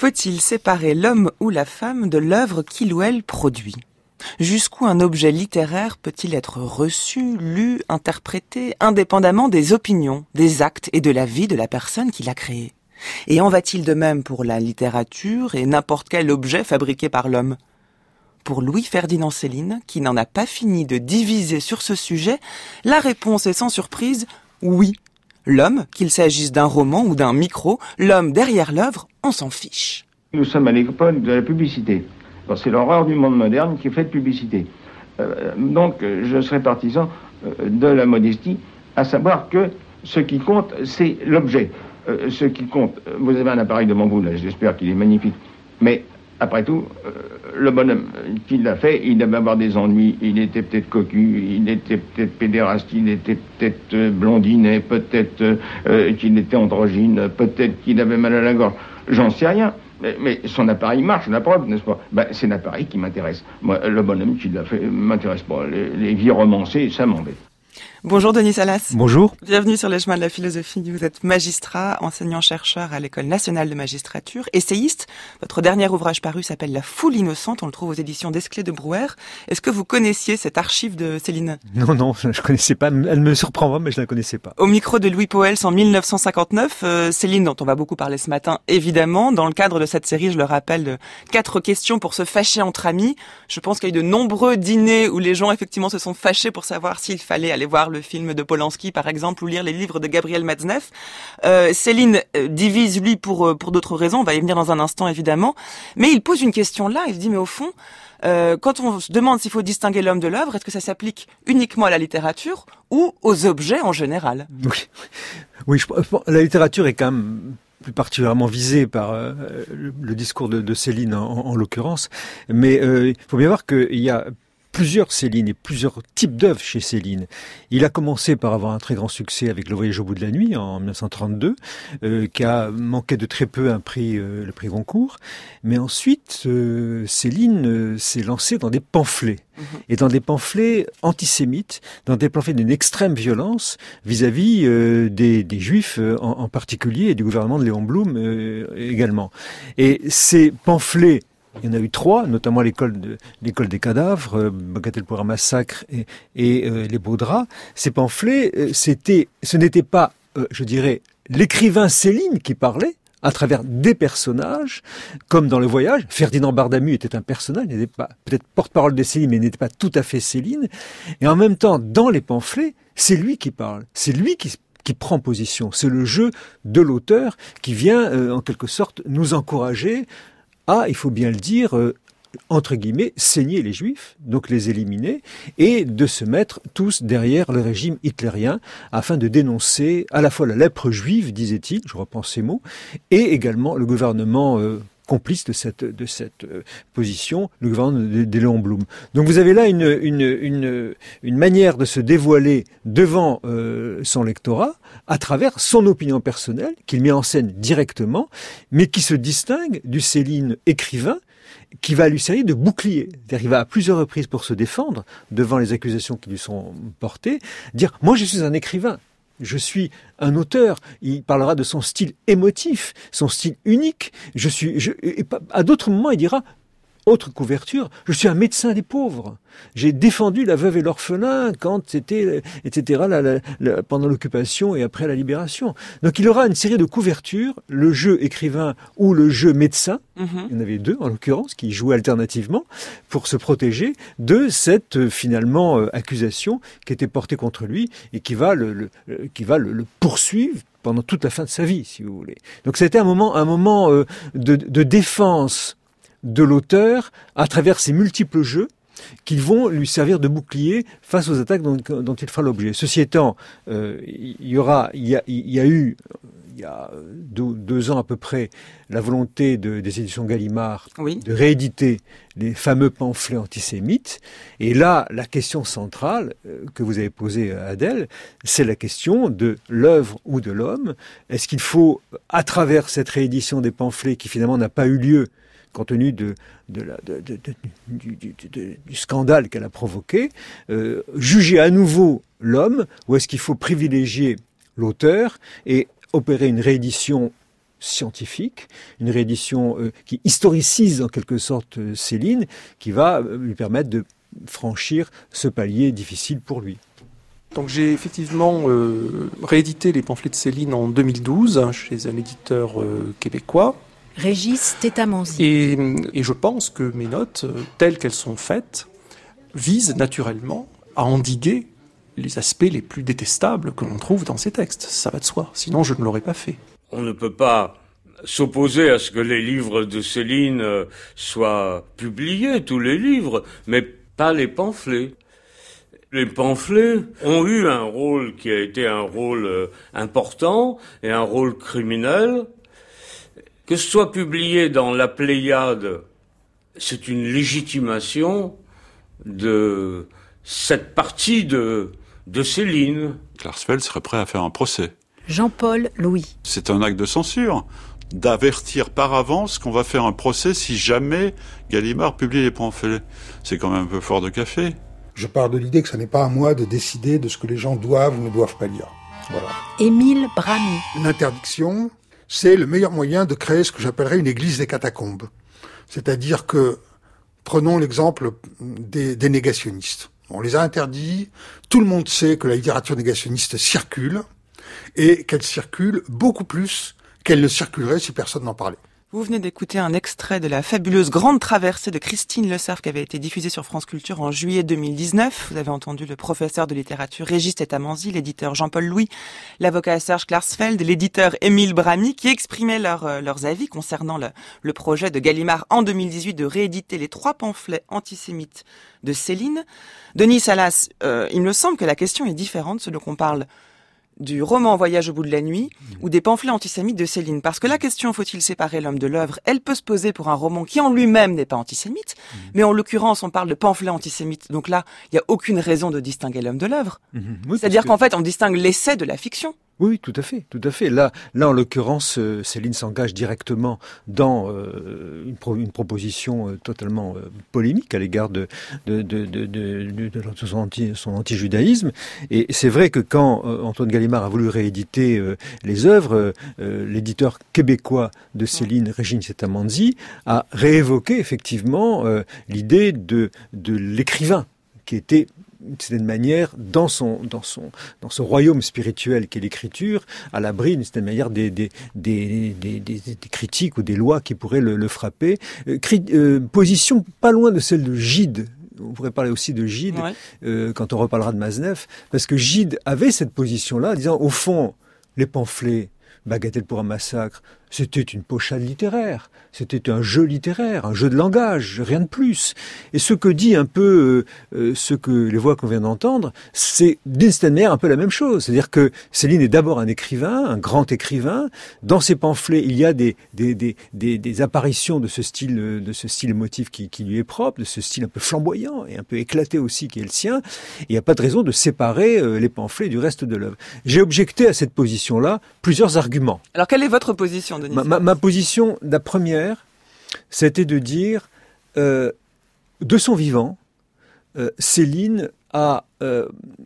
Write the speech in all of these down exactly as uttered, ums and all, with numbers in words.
Faut-il séparer l'homme ou la femme de l'œuvre qu'il ou elle produit ? Jusqu'où un objet littéraire peut-il être reçu, lu, interprété, indépendamment des opinions, des actes et de la vie de la personne qui l'a créé ? Et en va-t-il de même pour la littérature et n'importe quel objet fabriqué par l'homme ? Pour Louis-Ferdinand Céline, qui n'en a pas fini de diviser sur ce sujet, la réponse est sans surprise oui. L'homme, qu'il s'agisse d'un roman ou d'un micro, l'homme derrière l'œuvre, on s'en fiche. Nous sommes à l'époque de la publicité. Alors, c'est l'horreur du monde moderne qui fait de publicité. Euh, donc, je serais partisan euh, de la modestie, à savoir que ce qui compte, c'est l'objet. Euh, ce qui compte, vous avez un appareil devant vous, là, j'espère qu'il est magnifique. Mais, après tout, euh, le bonhomme qui l'a fait, il devait avoir des ennuis, il était peut-être cocu, il était peut-être pédéraste, il était peut-être euh, blondinet, peut-être euh, qu'il était androgyne, peut-être qu'il avait mal à la gorge. J'en sais rien. Mais, mais son appareil marche, la preuve, n'est-ce pas ? Ben, c'est l'appareil qui m'intéresse. Moi, le bonhomme qui l'a fait m'intéresse pas. Les, les vies romancées, ça m'embête. Bonjour Denis Salas. Bonjour. Bienvenue sur les chemins de la philosophie. Vous êtes magistrat, enseignant-chercheur à l'École nationale de magistrature, essayiste. Votre dernier ouvrage paru s'appelle La foule innocente. On le trouve aux éditions Desclés de Brouwer. Est-ce que vous connaissiez cette archive de Céline ? Non, non, je ne connaissais pas. Elle me surprend, mais je ne la connaissais pas. Au micro de Louis Poels en dix-neuf cent cinquante-neuf, euh, Céline, dont on va beaucoup parler ce matin, évidemment. Dans le cadre de cette série, je le rappelle, de quatre questions pour se fâcher entre amis. Je pense qu'il y a eu de nombreux dîners où les gens, effectivement, se sont fâchés pour savoir s'il fallait aller voir le film de Polanski, par exemple, ou lire les livres de Gabriel Matzneff. Euh, Céline euh, divise, lui, pour euh, pour d'autres raisons. On va y venir dans un instant, évidemment. Mais il pose une question là. Il se dit, mais au fond, euh, quand on se demande s'il faut distinguer l'homme de l'œuvre, est-ce que ça s'applique uniquement à la littérature ou aux objets en général ? Oui, oui je, la littérature est quand même plus particulièrement visée par euh, le, le discours de, de Céline, en, en l'occurrence. Mais euh, il faut bien voir qu'il y a plusieurs Céline et plusieurs types d'œuvres chez Céline. Il a commencé par avoir un très grand succès avec Le Voyage au bout de la nuit en dix-neuf cent trente-deux, euh, qui a manqué de très peu un prix, euh, le prix Goncourt. Mais ensuite, euh, Céline euh, s'est lancée dans des pamphlets. Mmh. Et dans des pamphlets antisémites, dans des pamphlets d'une extrême violence vis-à-vis euh, des, des Juifs euh, en, en particulier et du gouvernement de Léon Blum euh, également. Et ces pamphlets, il y en a eu trois, notamment l'école de, l'école des cadavres, euh, Bagatelle pour un massacre et, et euh, les beaux draps. Ces pamphlets, euh, c'était, ce n'était pas, euh, je dirais, l'écrivain Céline qui parlait à travers des personnages, comme dans Le Voyage. Ferdinand Bardamu était un personnage, il n'était pas peut-être porte-parole de Céline, mais il n'était pas tout à fait Céline. Et en même temps, dans les pamphlets, c'est lui qui parle, c'est lui qui qui prend position. C'est le jeu de l'auteur qui vient, euh, en quelque sorte, nous encourager à, il faut bien le dire, euh, entre guillemets, saigner les Juifs, donc les éliminer, et de se mettre tous derrière le régime hitlérien, afin de dénoncer à la fois la lèpre juive, disait-il, je reprends ces mots, et également le gouvernement euh, complice de cette, de cette euh, position, le gouvernement de, de Léon Blum. Donc vous avez là une, une, une, une manière de se dévoiler devant euh, son lectorat, à travers son opinion personnelle, qu'il met en scène directement, mais qui se distingue du Céline écrivain, qui va lui servir de bouclier. C'est-à-dire qu'il va à plusieurs reprises pour se défendre devant les accusations qui lui sont portées, dire « moi je suis un écrivain ». Je suis un auteur. Il parlera de son style émotif, son style unique. Je suis, je, et à d'autres moments, il dira, autre couverture, je suis un médecin des pauvres. J'ai défendu la veuve et l'orphelin quand c'était, et cetera, la, la, la, pendant l'occupation et après la libération. Donc il aura une série de couvertures, le jeu écrivain ou le jeu médecin. Mm-hmm. Il y en avait deux, en l'occurrence, qui jouaient alternativement pour se protéger de cette, finalement, euh, accusation qui était portée contre lui et qui va le, le, qui va le, le poursuivre pendant toute la fin de sa vie, si vous voulez. Donc c'était un moment, un moment euh, de, de défense de l'auteur à travers ses multiples jeux qui vont lui servir de bouclier face aux attaques dont, dont il fera l'objet. Ceci étant, euh, il y aura, il y a, il y a eu, il y a deux, deux ans à peu près, la volonté de, des éditions Gallimard oui. de rééditer les fameux pamphlets antisémites. Et là, la question centrale euh, que vous avez posée à Adèle, c'est la question de l'œuvre ou de l'homme. Est-ce qu'il faut, à travers cette réédition des pamphlets qui finalement n'a pas eu lieu, compte tenu de, de la, de, de, de, du, du, de, du scandale qu'elle a provoqué, euh, juger à nouveau l'homme, ou est-ce qu'il faut privilégier l'auteur et opérer une réédition scientifique, une réédition euh, qui historicise en quelque sorte euh, Céline, qui va euh, lui permettre de franchir ce palier difficile pour lui. Donc j'ai effectivement euh, réédité les pamphlets de Céline en deux mille douze chez un éditeur euh, québécois. Régis Tétamanzi. Et, et je pense que mes notes, telles qu'elles sont faites, visent naturellement à endiguer les aspects les plus détestables que l'on trouve dans ces textes. Ça va de soi, sinon je ne l'aurais pas fait. On ne peut pas s'opposer à ce que les livres de Céline soient publiés, tous les livres, mais pas les pamphlets. Les pamphlets ont eu un rôle qui a été un rôle important et un rôle criminel. Que ce soit publié dans la Pléiade, c'est une légitimation de cette partie de, de Céline. Klarsfeld serait prêt à faire un procès. Jean-Paul Louis. C'est un acte de censure, d'avertir par avance qu'on va faire un procès si jamais Gallimard publie les pamphlets. C'est quand même un peu fort de café. Je pars de l'idée que ce n'est pas à moi de décider de ce que les gens doivent ou ne doivent pas lire. Voilà. Émile Bramy. L'interdiction, c'est le meilleur moyen de créer ce que j'appellerais une église des catacombes. C'est-à-dire que, prenons l'exemple des, des négationnistes. On les a interdits, tout le monde sait que la littérature négationniste circule, et qu'elle circule beaucoup plus qu'elle ne circulerait si personne n'en parlait. Vous venez d'écouter un extrait de la fabuleuse Grande Traversée de Christine Le Cerf qui avait été diffusée sur France Culture en juillet deux mille dix-neuf. Vous avez entendu le professeur de littérature Régis Tétamanzi, l'éditeur Jean-Paul Louis, l'avocat Serge Klarsfeld, l'éditeur Émile Bramy qui exprimaient leur, euh, leurs avis concernant le, le projet de Gallimard en deux mille dix-huit de rééditer les trois pamphlets antisémites de Céline. Denis Salas, euh, il me semble que la question est différente selon qu'on parle du roman Voyage au bout de la nuit ou des pamphlets antisémites de Céline. Parce que la question, faut-il séparer l'homme de l'œuvre, elle peut se poser pour un roman qui en lui-même n'est pas antisémite, mmh. mais en l'occurrence, on parle de pamphlets antisémites. Donc là, il n'y a aucune raison de distinguer l'homme de l'œuvre. Mmh. Oui, c'est-à-dire qu'en que... fait, on distingue l'essai de la fiction. Oui, tout à fait, tout à fait. Là, là, en l'occurrence, euh, Céline s'engage directement dans euh, une, pro- une proposition euh, totalement euh, polémique à l'égard de, de, de, de, de, de, de son, anti, son anti-judaïsme. Et c'est vrai que quand euh, Antoine Gallimard a voulu rééditer euh, les œuvres, euh, l'éditeur québécois de Céline, Régis Tétamanzi, a réévoqué effectivement euh, l'idée de, de l'écrivain qui était d'une certaine manière, dans son, dans son, dans ce royaume spirituel qu'est l'écriture, à l'abri d'une certaine manière des, des, des, des, des, des critiques ou des lois qui pourraient le, le frapper. Euh, cri, euh, position pas loin de celle de Gide. On pourrait parler aussi de Gide, ouais. euh, quand on reparlera de Maznev, parce que Gide avait cette position-là, disant, au fond, les pamphlets, Bagatelle pour un massacre, c'était une pochade littéraire, c'était un jeu littéraire, un jeu de langage, rien de plus. Et ce que dit un peu euh, euh, ce que les voix qu'on vient d'entendre, c'est d'une certaine manière un peu la même chose. C'est-à-dire que Céline est d'abord un écrivain, un grand écrivain. Dans ses pamphlets, il y a des, des, des, des, des apparitions de ce style, de ce style émotif qui, qui lui est propre, de ce style un peu flamboyant et un peu éclaté aussi qui est le sien. Il n'y a pas de raison de séparer euh, les pamphlets du reste de l'œuvre. J'ai objecté à cette position-là plusieurs arguments. Alors quelle est votre position ? Ma, ma, ma position, la première, c'était de dire, euh, de son vivant, euh, Céline a euh,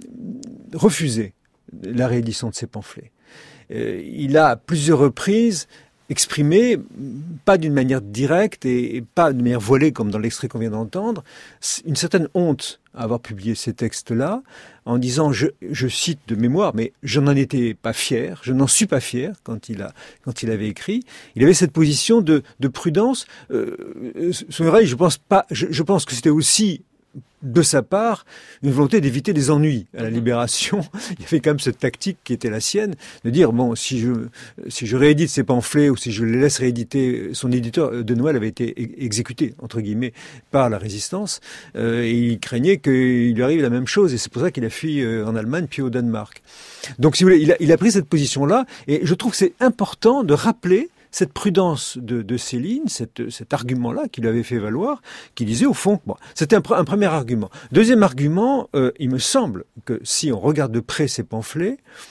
refusé la réédition de ses pamphlets. Euh, il a à plusieurs reprises exprimé, pas d'une manière directe et, et pas d'une manière voilée comme dans l'extrait qu'on vient d'entendre, une certaine honte à avoir publié ces textes-là, en disant, je, je cite de mémoire, mais je n'en étais pas fier, je n'en suis pas fier quand il a, quand il avait écrit. Il avait cette position de, de prudence. Euh, son oreille, je pense pas, je, je pense que c'était aussi de sa part, une volonté d'éviter des ennuis à la Libération. Il y avait quand même cette tactique qui était la sienne, de dire, bon, si je, si je réédite ces pamphlets ou si je les laisse rééditer, son éditeur de Noël avait été exécuté, entre guillemets, par la résistance, euh, et il craignait qu'il lui arrive la même chose, et c'est pour ça qu'il a fui en Allemagne puis au Danemark. Donc, si vous voulez, il a, il a pris cette position-là, et je trouve que c'est important de rappeler cette prudence de, de Céline, cette, cet argument-là qu'il avait fait valoir, qui disait au fond, bon, c'était un, un premier argument. Deuxième argument, euh, il me semble que si on regarde de près ces pamphlets,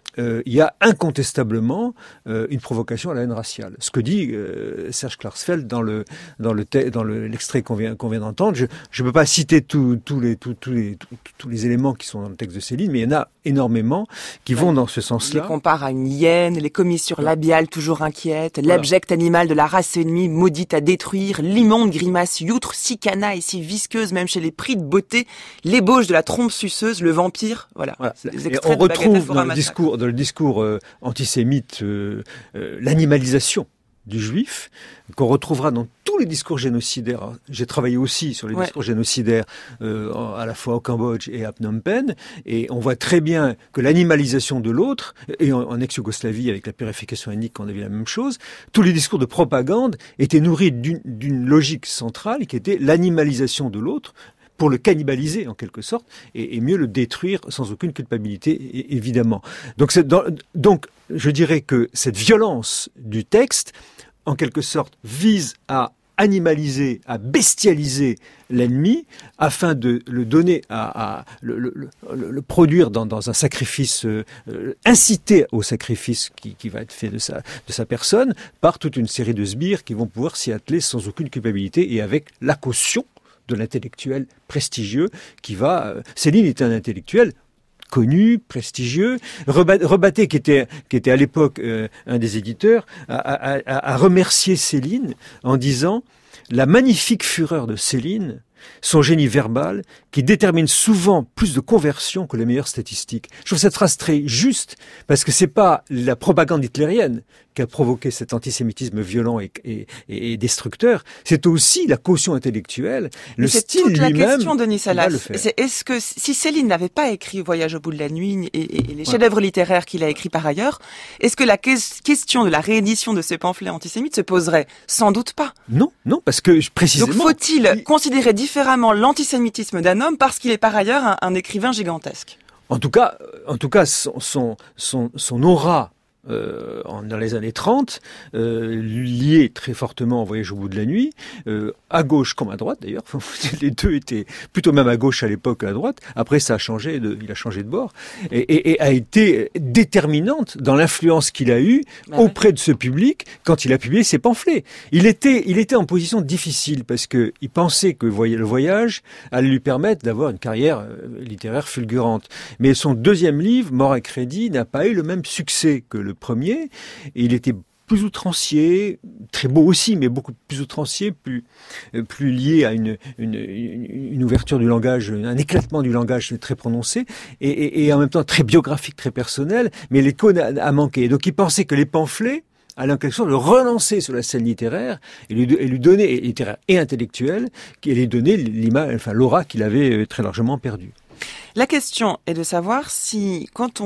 euh, il y a incontestablement euh, une provocation à la haine raciale. Ce que dit euh, Serge Klarsfeld dans le dans le te- dans le, l'extrait qu'on vient qu'on vient d'entendre. Je je peux pas citer tous tous les tous tous les tous les éléments qui sont dans le texte de Céline, mais il y en a énormément qui vont dans ce sens-là. Il les compare à une hyène, les commissures labiales toujours inquiètes, voilà. L'abject animal de la race ennemie maudite à détruire, l'immonde grimace youtre si canaille et si visqueuse même chez les prix de beauté, l'ébauche de la trompe suceuse, le vampire, voilà. voilà. Et on de retrouve dans le discours dans le discours euh, antisémite euh, euh, l'animalisation du juif, qu'on retrouvera dans tous les discours génocidaires. J'ai travaillé aussi sur les ouais. discours génocidaires euh, à la fois au Cambodge et à Phnom Penh, et on voit très bien que l'animalisation de l'autre, et en, en ex-Yougoslavie avec la purification ethnique, on a vu la même chose, tous les discours de propagande étaient nourris d'une, d'une logique centrale qui était l'animalisation de l'autre, pour le cannibaliser en quelque sorte, et, et mieux le détruire sans aucune culpabilité, et, évidemment. Donc, c'est dans, donc, je dirais que cette violence du texte, en quelque sorte, vise à animaliser, à bestialiser l'ennemi, afin de le donner à, à le, le, le, le produire dans, dans un sacrifice, euh, inciter au sacrifice qui, qui va être fait de sa, de sa personne, par toute une série de sbires qui vont pouvoir s'y atteler sans aucune culpabilité et avec la caution de l'intellectuel prestigieux qui va... Euh, Céline est un intellectuel connu, prestigieux. Rebatté, qui était, qui était à l'époque euh, un des éditeurs, a, a, a, a remercié Céline en disant « La magnifique fureur de Céline, son génie verbal, qui détermine souvent plus de conversions que les meilleures statistiques. » Je trouve cette phrase très juste, parce que c'est pas la propagande hitlérienne qui a provoqué cet antisémitisme violent et, et, et destructeur, c'est aussi la caution intellectuelle, le c'est style toute lui-même. La question, Denis Salas, c'est est-ce que si Céline n'avait pas écrit Voyage au bout de la nuit et, et, et les chefs-d'œuvre ouais. littéraires qu'il a écrits par ailleurs, est-ce que la que- question de la réédition de ces pamphlets antisémites se poserait? Sans doute pas. Non, non, parce que précisément... Donc faut-il il... considérer différemment l'antisémitisme d'un homme parce qu'il est par ailleurs un, un écrivain gigantesque? En tout cas, en tout cas, son son son, son aura. Euh, dans les années trente, euh, lié très fortement au Voyage au bout de la nuit, euh, à gauche comme à droite d'ailleurs, les deux étaient plutôt même à gauche à l'époque qu'à droite, après ça a changé, de, il a changé de bord, et, et, et a été déterminante dans l'influence qu'il a eue bah auprès ouais. de ce public quand il a publié ses pamphlets. Il était, il était en position difficile parce que il pensait que le voyage allait lui permettre d'avoir une carrière littéraire fulgurante. Mais son deuxième livre, Mort à crédit, n'a pas eu le même succès que le premier, et il était plus outrancier, très beau aussi, mais beaucoup plus outrancier, plus plus lié à une une, une ouverture du langage, un éclatement du langage très prononcé, et, et, et en même temps très biographique, très personnel, mais l'écho a, a manqué. Donc il pensait que les pamphlets allaient en quelque sorte le relancer sur la scène littéraire et lui, et lui donner, et littéraire et intellectuelle, qui allait donner l'image, enfin l'aura qu'il avait très largement perdue. La question est de savoir si, quand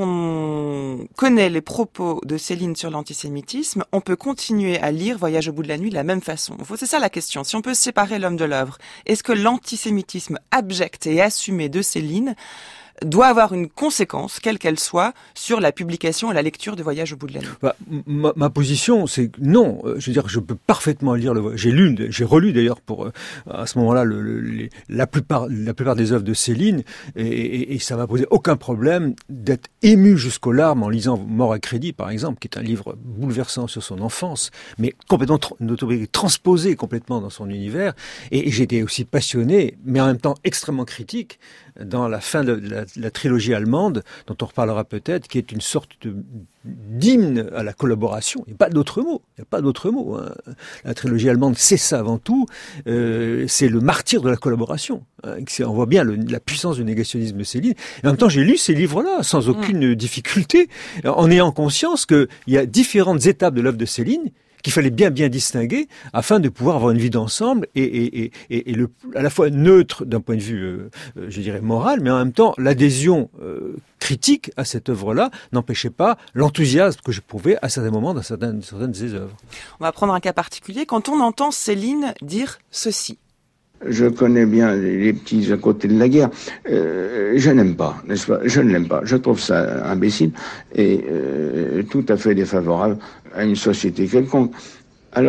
on connaît les propos de Céline sur l'antisémitisme, on peut continuer à lire Voyage au bout de la nuit de la même façon. C'est ça la question. Si on peut séparer l'homme de l'œuvre, est-ce que l'antisémitisme abject et assumé de Céline doit avoir une conséquence, quelle qu'elle soit, sur la publication et la lecture de Voyage au bout de la nuit? Bah, ma, ma position, c'est que non. Je veux dire, je peux parfaitement lire le. J'ai lu, j'ai relu d'ailleurs pour à ce moment-là le, le, les, la plupart, la plupart des œuvres de Céline, et, et, et ça m'a posé aucun problème d'être ému jusqu'aux larmes en lisant Mort à crédit, par exemple, qui est un livre bouleversant sur son enfance, mais complètement tra- transposé complètement dans son univers. Et, et j'étais aussi passionné, mais en même temps extrêmement critique, dans la fin de la, la trilogie allemande, dont on reparlera peut-être, qui est une sorte de, d'hymne à la collaboration. Il n'y a pas d'autre mot. Il n'y a pas d'autre mot. Hein. La trilogie allemande, c'est ça avant tout. Euh, c'est le martyr de la collaboration. Hein. On voit bien le, la puissance du négationnisme de Céline. Et en même temps, j'ai lu ces livres-là sans aucune mmh. difficulté, en ayant conscience qu'il y a différentes étapes de l'œuvre de Céline qu'il fallait bien bien distinguer afin de pouvoir avoir une vie d'ensemble et, et, et, et le, à la fois neutre d'un point de vue, euh, je dirais, moral, mais en même temps, l'adhésion euh, critique à cette œuvre-là n'empêchait pas l'enthousiasme que j'éprouvais à certains moments dans certaines, certaines de ses œuvres. On va prendre un cas particulier. Quand on entend Céline dire ceci. Je connais bien les petits à côté de la guerre. Euh, je n'aime pas, n'est-ce pas? Je ne l'aime pas. Je trouve ça imbécile et euh, tout à fait défavorable à une société quelconque. Alors,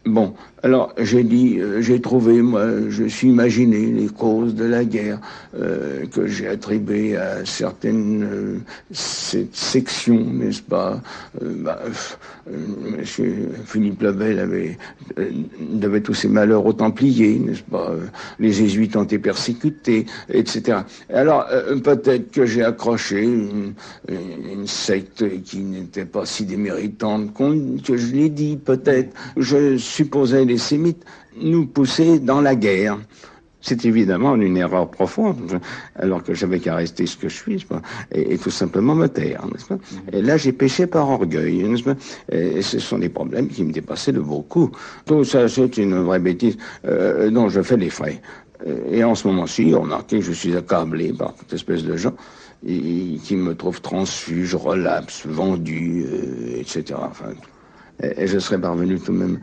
Bon, alors j'ai dit, euh, j'ai trouvé, moi, je suis imaginé les causes de la guerre euh, que j'ai attribuées à certaines euh, sections, n'est-ce pas euh, bah, euh, Monsieur Philippe le Bel avait, euh, devait tous ses malheurs aux Templiers, n'est-ce pas euh, Les Jésuites ont été persécutés, et cetera. Alors euh, peut-être que j'ai accroché une, une secte qui n'était pas si déméritante qu'on, que je l'ai dit, peut-être. Je supposait les Sémites nous pousser dans la guerre. C'est évidemment une erreur profonde, alors que j'avais qu'à rester ce que je suis, et, et tout simplement me taire, n'est-ce pas? Et là, j'ai péché par orgueil, n'est-ce pas? Et ce sont des problèmes qui me dépassaient de beaucoup. Tout ça, c'est une vraie bêtise euh, dont je fais les frais. Et en ce moment-ci, remarquez que je suis accablé par toute espèce de gens et, qui me trouvent transfuge, relapse, vendu, euh, et cetera. Enfin, et je serais parvenu tout de même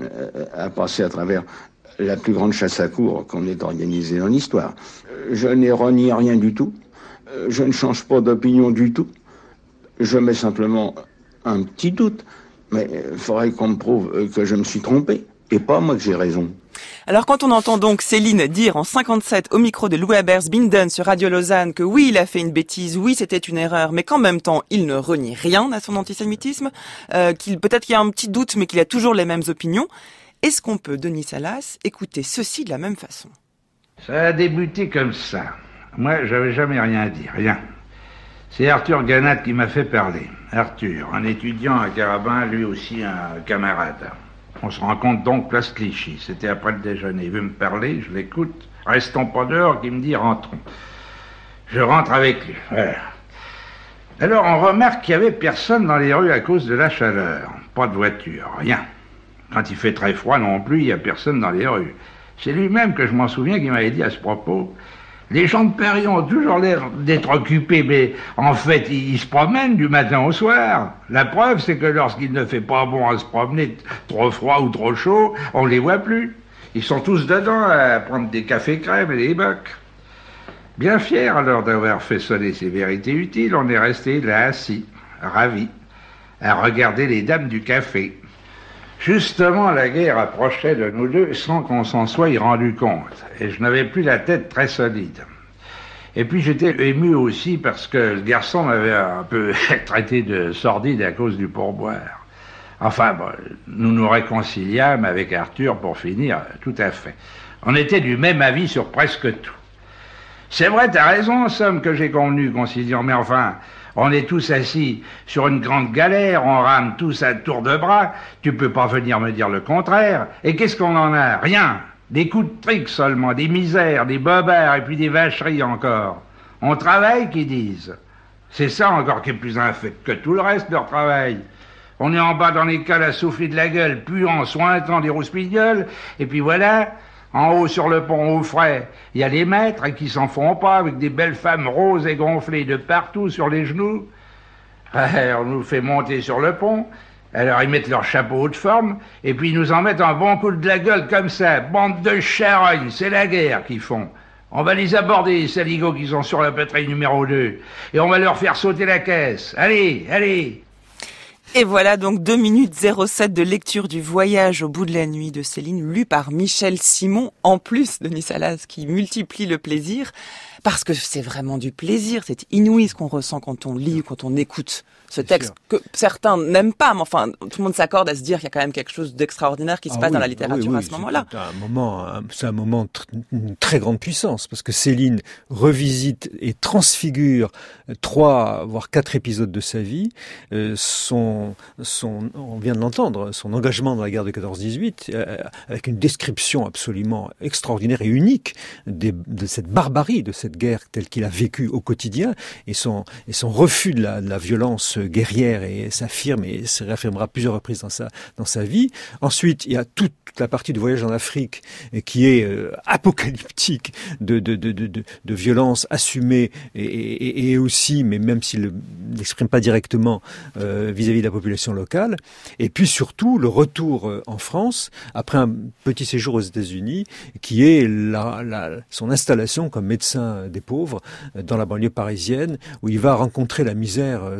à passer à travers la plus grande chasse à courre qu'on ait organisée dans l'histoire. Je n'ai renié rien du tout. Je ne change pas d'opinion du tout. Je mets simplement un petit doute. Mais il faudrait qu'on me prouve que je me suis trompé et pas moi que j'ai raison. Alors quand on entend donc Céline dire en cinquante-sept au micro de Louis Abers-Binden sur Radio Lausanne que oui, il a fait une bêtise, oui, c'était une erreur, mais qu'en même temps, il ne renie rien à son antisémitisme, euh, qu'il peut-être qu'il y a un petit doute, mais qu'il a toujours les mêmes opinions, est-ce qu'on peut, Denis Salas, écouter ceci de la même façon? Ça a débuté comme ça. Moi, j'avais jamais rien dit, rien. C'est Arthur Ganat qui m'a fait parler. Arthur, un étudiant à Carabin, lui aussi un camarade. On se rencontre donc place Clichy. C'était après le déjeuner. Il veut me parler, je l'écoute. Restons pas dehors, qu'il me dit rentrons. Je rentre avec lui. Voilà. Alors on remarque qu'il y avait personne dans les rues à cause de la chaleur. Pas de voiture, rien. Quand il fait très froid non plus, il y a personne dans les rues. C'est lui-même que je m'en souviens qui m'avait dit à ce propos. Les gens de Paris ont toujours l'air d'être occupés, mais en fait, ils se promènent du matin au soir. La preuve, c'est que lorsqu'il ne fait pas bon à se promener, trop froid ou trop chaud, on les voit plus. Ils sont tous dedans à prendre des cafés crèmes et des bocs. Bien fiers alors d'avoir fait sonner ces vérités utiles, on est resté là assis, ravis, à regarder les dames du café. Justement, la guerre approchait de nous deux sans qu'on s'en soit rendu compte. Et je n'avais plus la tête très solide. Et puis j'étais ému aussi parce que le garçon m'avait un peu traité de sordide à cause du pourboire. Enfin, bon, nous nous réconciliâmes avec Arthur pour finir, tout à fait. On était du même avis sur presque tout. C'est vrai, t'as raison, somme que j'ai convenu, conciliant, mais enfin... On est tous assis sur une grande galère, on rame tous à tour de bras, tu peux pas venir me dire le contraire. Et qu'est-ce qu'on en a? Rien. Des coups de trique seulement, des misères, des bobards et puis des vacheries encore. On travaille, qu'ils disent. C'est ça encore qui est plus infect que tout le reste de leur travail. On est en bas dans les cales à souffler de la gueule, puant, sointant des rousspilles, et puis voilà... En haut sur le pont au frais, il y a les maîtres qui s'en font pas avec des belles femmes roses et gonflées de partout sur les genoux. On nous fait monter sur le pont, alors ils mettent leur chapeau de forme, et puis ils nous en mettent un bon coup de la gueule comme ça. Bande de charognes, c'est la guerre qu'ils font. On va les aborder, les saligots qui sont sur la patrouille numéro deux, et on va leur faire sauter la caisse. Allez, allez! Et voilà donc deux minutes zéro sept de lecture du Voyage au bout de la nuit de Céline, lu par Michel Simon, en plus de Denis Salas qui multiplie le plaisir, parce que c'est vraiment du plaisir, c'est inouï ce qu'on ressent quand on lit ou quand on écoute ce texte que certains n'aiment pas, mais enfin tout le monde s'accorde à se dire qu'il y a quand même quelque chose d'extraordinaire qui se ah passe oui, dans la littérature oui, oui, à ce moment-là. C'est un moment, c'est un moment de très grande puissance, parce que Céline revisite et transfigure trois voire quatre épisodes de sa vie. Euh, son, son, on vient de l'entendre, son engagement dans la guerre de quatorze dix-huit, euh, avec une description absolument extraordinaire et unique des, de cette barbarie de cette guerre telle qu'il a vécu au quotidien, et son, et son refus de la, de la violence guerrière, et s'affirme et se réaffirmera plusieurs reprises dans sa, dans sa vie. Ensuite, il y a toute la partie du voyage en Afrique qui est euh, apocalyptique de, de, de, de, de, de violence assumée et, et, et aussi, mais même s'il ne l'exprime pas directement, euh, vis-à-vis de la population locale. Et puis surtout, le retour euh, en France, après un petit séjour aux États-Unis, qui est la, la, son installation comme médecin des pauvres euh, dans la banlieue parisienne, où il va rencontrer la misère euh, sociale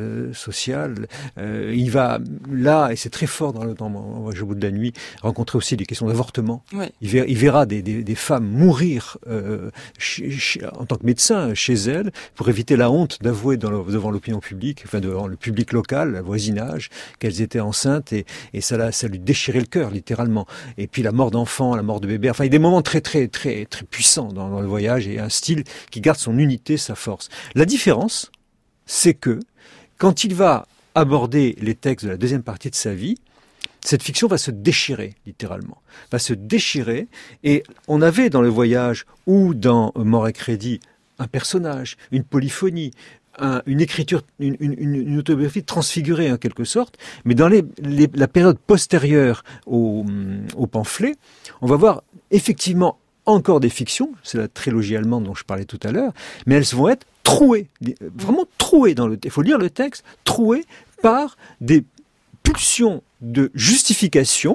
sociale. Euh, il va là, et c'est très fort dans le temps, en Voyage au bout de la nuit, rencontrer aussi des questions d'avortement. Oui. Il verra, il verra des, des, des femmes mourir euh, chez, chez, en tant que médecin chez elles pour éviter la honte d'avouer dans le, devant l'opinion publique, enfin devant le public local, le voisinage, qu'elles étaient enceintes, et, et ça, ça lui déchirait le cœur littéralement. Et puis la mort d'enfants, la mort de bébés, enfin il y a des moments très très très très puissants dans, dans le voyage, et un style qui garde son unité, sa force. La différence, c'est que quand il va aborder les textes de la deuxième partie de sa vie, cette fiction va se déchirer, littéralement. Va se déchirer, et on avait dans Le Voyage ou dans Mort et Crédit un personnage, une polyphonie, un, une écriture, une, une, une autobiographie transfigurée en quelque sorte, mais dans les, les, la période postérieure au, au pamphlet, on va voir effectivement encore des fictions, c'est la trilogie allemande dont je parlais tout à l'heure, mais elles vont être trouées, vraiment trouées dans le texte. Il faut lire le texte, trouées par des pulsions de justification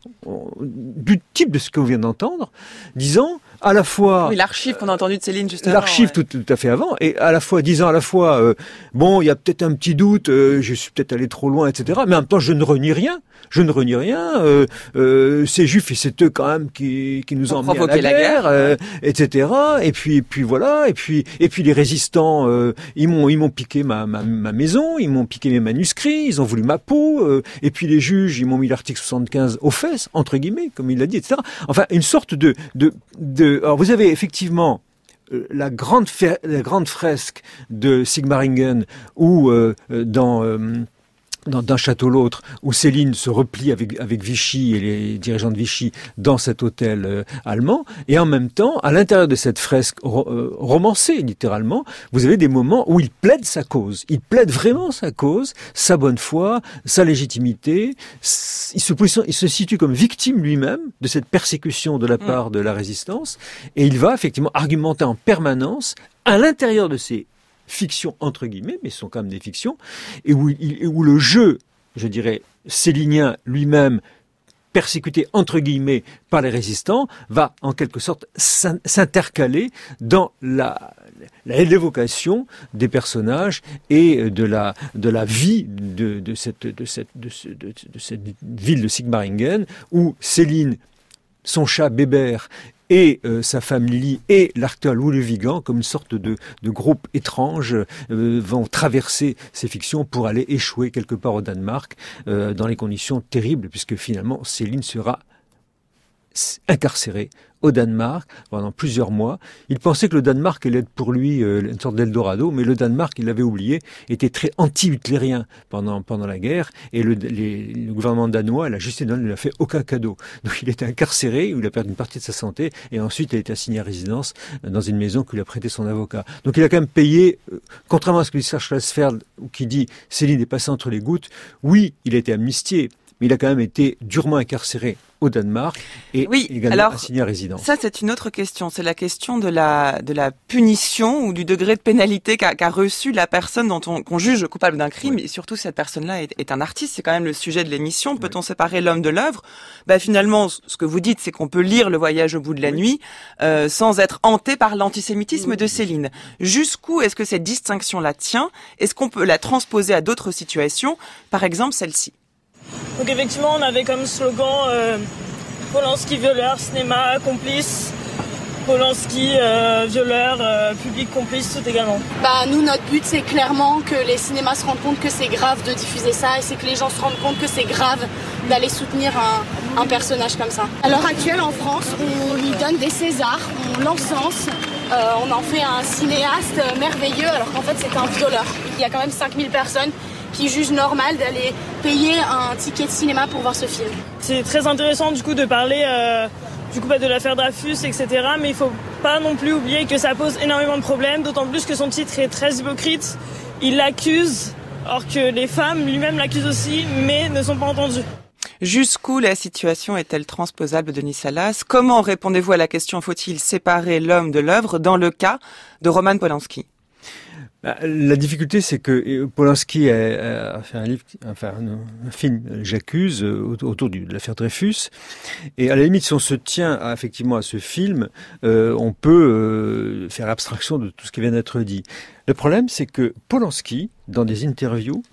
du type de ce qu'on vient d'entendre, disant à la fois... Oui, l'archive qu'on a entendu de Céline juste avant. L'archive ouais. tout, tout à fait avant, et à la fois disant à la fois, euh, bon, il y a peut-être un petit doute, euh, je suis peut-être allé trop loin, et cetera, mais en même temps, je ne renie rien, je ne renie rien, euh, euh, c'est juifs et c'est eux quand même qui, qui nous ont emmenés à la guerre, la guerre euh, et cetera. Et puis, et puis voilà, et puis, et puis les résistants, euh, ils m'ont, ils m'ont piqué ma, ma, ma maison, ils m'ont piqué mes manuscrits, ils ont voulu ma peau, euh, et puis les juges, ils m'ont mis l'article soixante-quinze aux fesses, entre guillemets, comme il l'a dit, et cetera. Enfin, une sorte de, de, de, alors vous avez effectivement la grande, la grande fresque de Sigmaringen où euh, dans euh, Dans, d'un château l'autre, où Céline se replie avec, avec Vichy et les dirigeants de Vichy dans cet hôtel euh, allemand, et en même temps, à l'intérieur de cette fresque ro- euh, romancée, littéralement, vous avez des moments où il plaide sa cause. Il plaide vraiment sa cause, sa bonne foi, sa légitimité. Il se, il se situe comme victime lui-même de cette persécution de la part de la résistance, et il va effectivement argumenter en permanence à l'intérieur de ces fiction entre guillemets, mais ce sont quand même des fictions, et où, il, où le jeu, je dirais, célinien lui-même, persécuté entre guillemets par les résistants, va en quelque sorte s'intercaler dans la, la l'évocation des personnages et de la de la vie de, de cette de cette de, ce, de, de cette ville de Sigmaringen, où Céline, son chat Bébert et euh, sa femme Lily et l'acteur Louis Le Vigan, comme une sorte de, de groupe étrange, euh, vont traverser ces fictions pour aller échouer quelque part au Danemark, euh, dans les conditions terribles, puisque finalement Céline sera incarcérée au Danemark pendant plusieurs mois. Il pensait que le Danemark allait être pour lui euh, une sorte d'Eldorado, mais le Danemark, il l'avait oublié, était très anti-hitlérien pendant, pendant la guerre, et le, les, le gouvernement danois, la justice danoise, ne lui a fait aucun cadeau. Donc il était incarcéré, où il a perdu une partie de sa santé, et ensuite il a été assigné à résidence dans une maison que lui a prêté son avocat. Donc il a quand même payé, euh, contrairement à ce que dit Serge Schlasfeld, qui dit « Céline est passée entre les gouttes », oui, il a été amnistié, mais il a quand même été durement incarcéré au Danemark et oui, également alors, assigné à résidence. Ça, c'est une autre question. C'est la question de la de la punition ou du degré de pénalité qu'a, qu'a reçu la personne dont on qu'on juge coupable d'un crime. Oui. Et surtout, cette personne-là est, est un artiste. C'est quand même le sujet de l'émission. Peut-on oui. séparer l'homme de l'œuvre ? Ben, finalement, ce que vous dites, c'est qu'on peut lire Le Voyage au bout de la oui. nuit euh, sans être hanté par l'antisémitisme oui. de Céline. Jusqu'où est-ce que cette distinction-là tient ? Est-ce qu'on peut la transposer à d'autres situations ? Par exemple, celle-ci. Donc effectivement, on avait comme slogan euh, Polanski violeur, cinéma complice, Polanski euh, violeur, euh, public complice, tout également. Bah nous, notre but, c'est clairement que les cinémas se rendent compte que c'est grave de diffuser ça, et c'est que les gens se rendent compte que c'est grave d'aller soutenir un, un personnage comme ça. À l'heure actuelle, en France, on lui donne des Césars, on l'encense, euh, on en fait un cinéaste merveilleux, alors qu'en fait, c'est un violeur. Il y a quand même cinq mille personnes qui jugent normal d'aller payer un ticket de cinéma pour voir ce film. C'est très intéressant du coup de parler euh, du coup, bah, de l'affaire Dreyfus, et cetera. Mais il ne faut pas non plus oublier que ça pose énormément de problèmes, d'autant plus que son titre est très hypocrite. Il l'accuse, alors que les femmes lui-même l'accusent aussi, mais ne sont pas entendues. Jusqu'où la situation est-elle transposable, Denis Salas ? Comment répondez-vous à la question « Faut-il séparer l'homme de l'œuvre » dans le cas de Roman Polanski ? La difficulté, c'est que Polanski a, a fait un livre, enfin un, un film, J'accuse, autour de l'affaire Dreyfus. Et à la limite, si on se tient à, effectivement à ce film, euh, on peut euh, faire abstraction de tout ce qui vient d'être dit. Le problème, c'est que Polanski, dans des interviews,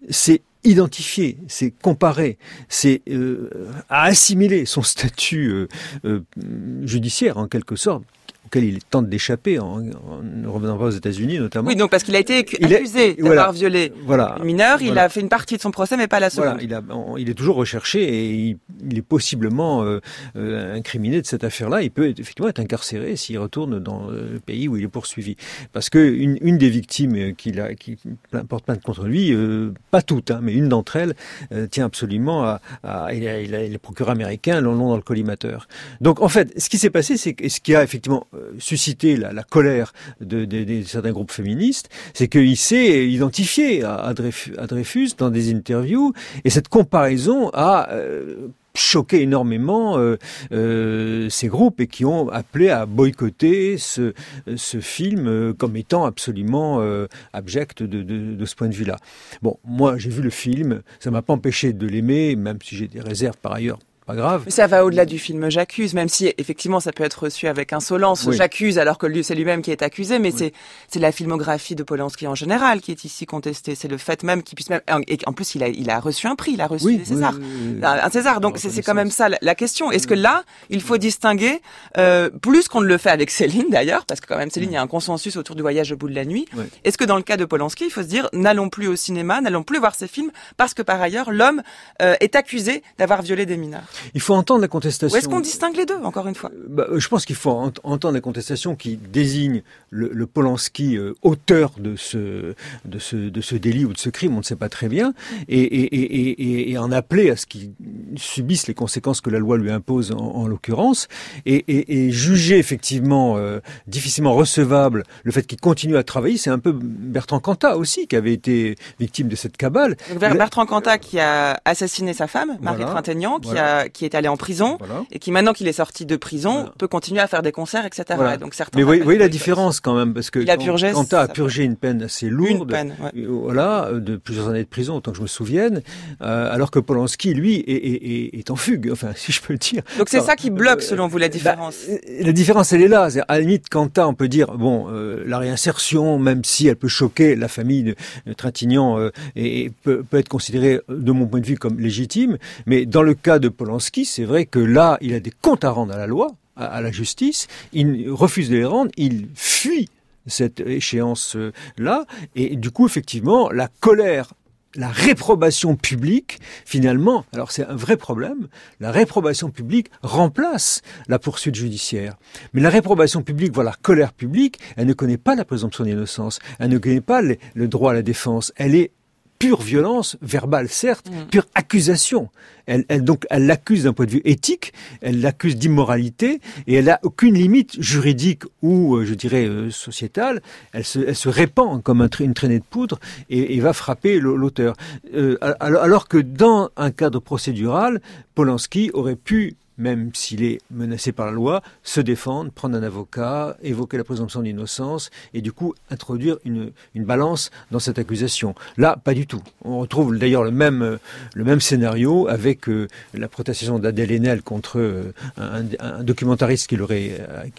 c'est identifier, c'est comparer, c'est euh, à assimiler son statut euh, euh, judiciaire en quelque sorte, auquel il tente d'échapper en, en revenant pas aux États-Unis notamment. Oui, donc parce qu'il a été accusé est, d'avoir voilà, violé voilà, une mineure, il voilà. a fait une partie de son procès, mais pas la seconde. Voilà, il, a, il est toujours recherché et il, il est possiblement euh, euh, incriminé de cette affaire-là. Il peut effectivement être incarcéré s'il retourne dans le pays où il est poursuivi. Parce que une, une des victimes qui, a, qui porte plainte contre lui, euh, pas toutes, hein, mais une d'entre elles, euh, tient absolument à... à il, a, il a les procureurs américains l'ont dans le collimateur. Donc en fait, ce qui s'est passé, c'est que ce qui a effectivement suscité la, la colère de, de, de certains groupes féministes, c'est qu'il s'est identifié à, à, Dreyfus, à Dreyfus dans des interviews, et cette comparaison a euh, choqué énormément euh, euh, ces groupes et qui ont appelé à boycotter ce, ce film euh, comme étant absolument euh, abject de, de, de ce point de vue-là. Bon, moi j'ai vu le film, ça m'a pas empêché de l'aimer, même si j'ai des réserves par ailleurs. Pas grave. Mais ça va au-delà du film J'accuse, même si effectivement ça peut être reçu avec insolence. Oui. J'accuse alors que lui, c'est lui-même qui est accusé, mais oui. c'est c'est la filmographie de Polanski en général qui est ici contestée. C'est le fait même qu'il puisse même et en plus il a il a reçu un prix, il a reçu oui, des Césars, oui, oui, oui. un César. Donc c'est c'est quand même ça la question. Est-ce que là il faut distinguer euh, plus qu'on ne le fait avec Céline d'ailleurs, parce que quand même Céline, il y a un consensus autour du Voyage au bout de la nuit. Oui. Est-ce que dans le cas de Polanski, il faut se dire n'allons plus au cinéma, n'allons plus voir ces films parce que par ailleurs l'homme euh, est accusé d'avoir violé des mineurs. Il faut entendre la contestation. Ou est-ce qu'on distingue les deux, encore une fois ? bah, Je pense qu'il faut ent- entendre la contestation qui désigne le, le Polanski euh, auteur de ce, de, ce, de ce délit ou de ce crime, on ne sait pas très bien, et, et, et, et, et en appeler à ce qu'il subisse les conséquences que la loi lui impose en, en l'occurrence, et, et, et juger effectivement euh, difficilement recevable le fait qu'il continue à travailler. C'est un peu Bertrand Cantat aussi qui avait été victime de cette cabale. Donc, Bertrand Cantat qui a assassiné sa femme, Mariette voilà, Trintignant, qui, voilà. a, qui est allé en prison. Voilà. Et qui maintenant qu'il est sorti de prison voilà. peut continuer à faire des concerts, et cetera. Voilà. Donc certains. Mais vous voyez la différence quand même, parce que il a purgé, Cantat a purgé une peine assez lourde, une peine, ouais. voilà, de plusieurs années de prison, autant que je me souvienne, euh, alors que Polanski, lui, est, est, est, est en fugue, enfin, si je peux le dire. Donc c'est alors, ça qui bloque, selon vous, la différence. Bah, la différence, elle est là. C'est, à la limite, Cantat, on peut dire, bon, euh, la réinsertion, même si elle peut choquer la famille de, de Trintignant, euh, et, et peut, peut être considérée, de mon point de vue, comme légitime. Mais dans le cas de Polanski, c'est vrai que là, il a des comptes à rendre à la loi, à, à la justice. Il refuse de les rendre. Il fuit cette échéance-là. Et du coup, effectivement, la colère, la réprobation publique, finalement, alors c'est un vrai problème, la réprobation publique remplace la poursuite judiciaire. Mais la réprobation publique, voire la colère publique, elle ne connaît pas la présomption d'innocence, elle ne connaît pas les, le droit à la défense, elle est pure violence, verbale certes, mmh. pure accusation. Elle, elle, donc, elle l'accuse d'un point de vue éthique, elle l'accuse d'immoralité, et elle n'a aucune limite juridique ou, euh, je dirais, euh, sociétale. Elle se, elle se répand comme un tra- une traînée de poudre et, et va frapper l'auteur. Euh, alors, alors que dans un cadre procédural, Polanski aurait pu, même s'il est menacé par la loi, se défendre, prendre un avocat, évoquer la présomption d'innocence et du coup introduire une, une balance dans cette accusation. Là, pas du tout. On retrouve d'ailleurs le même, le même scénario avec euh, la protestation d'Adèle Haenel contre euh, un, un documentariste qui l'aurait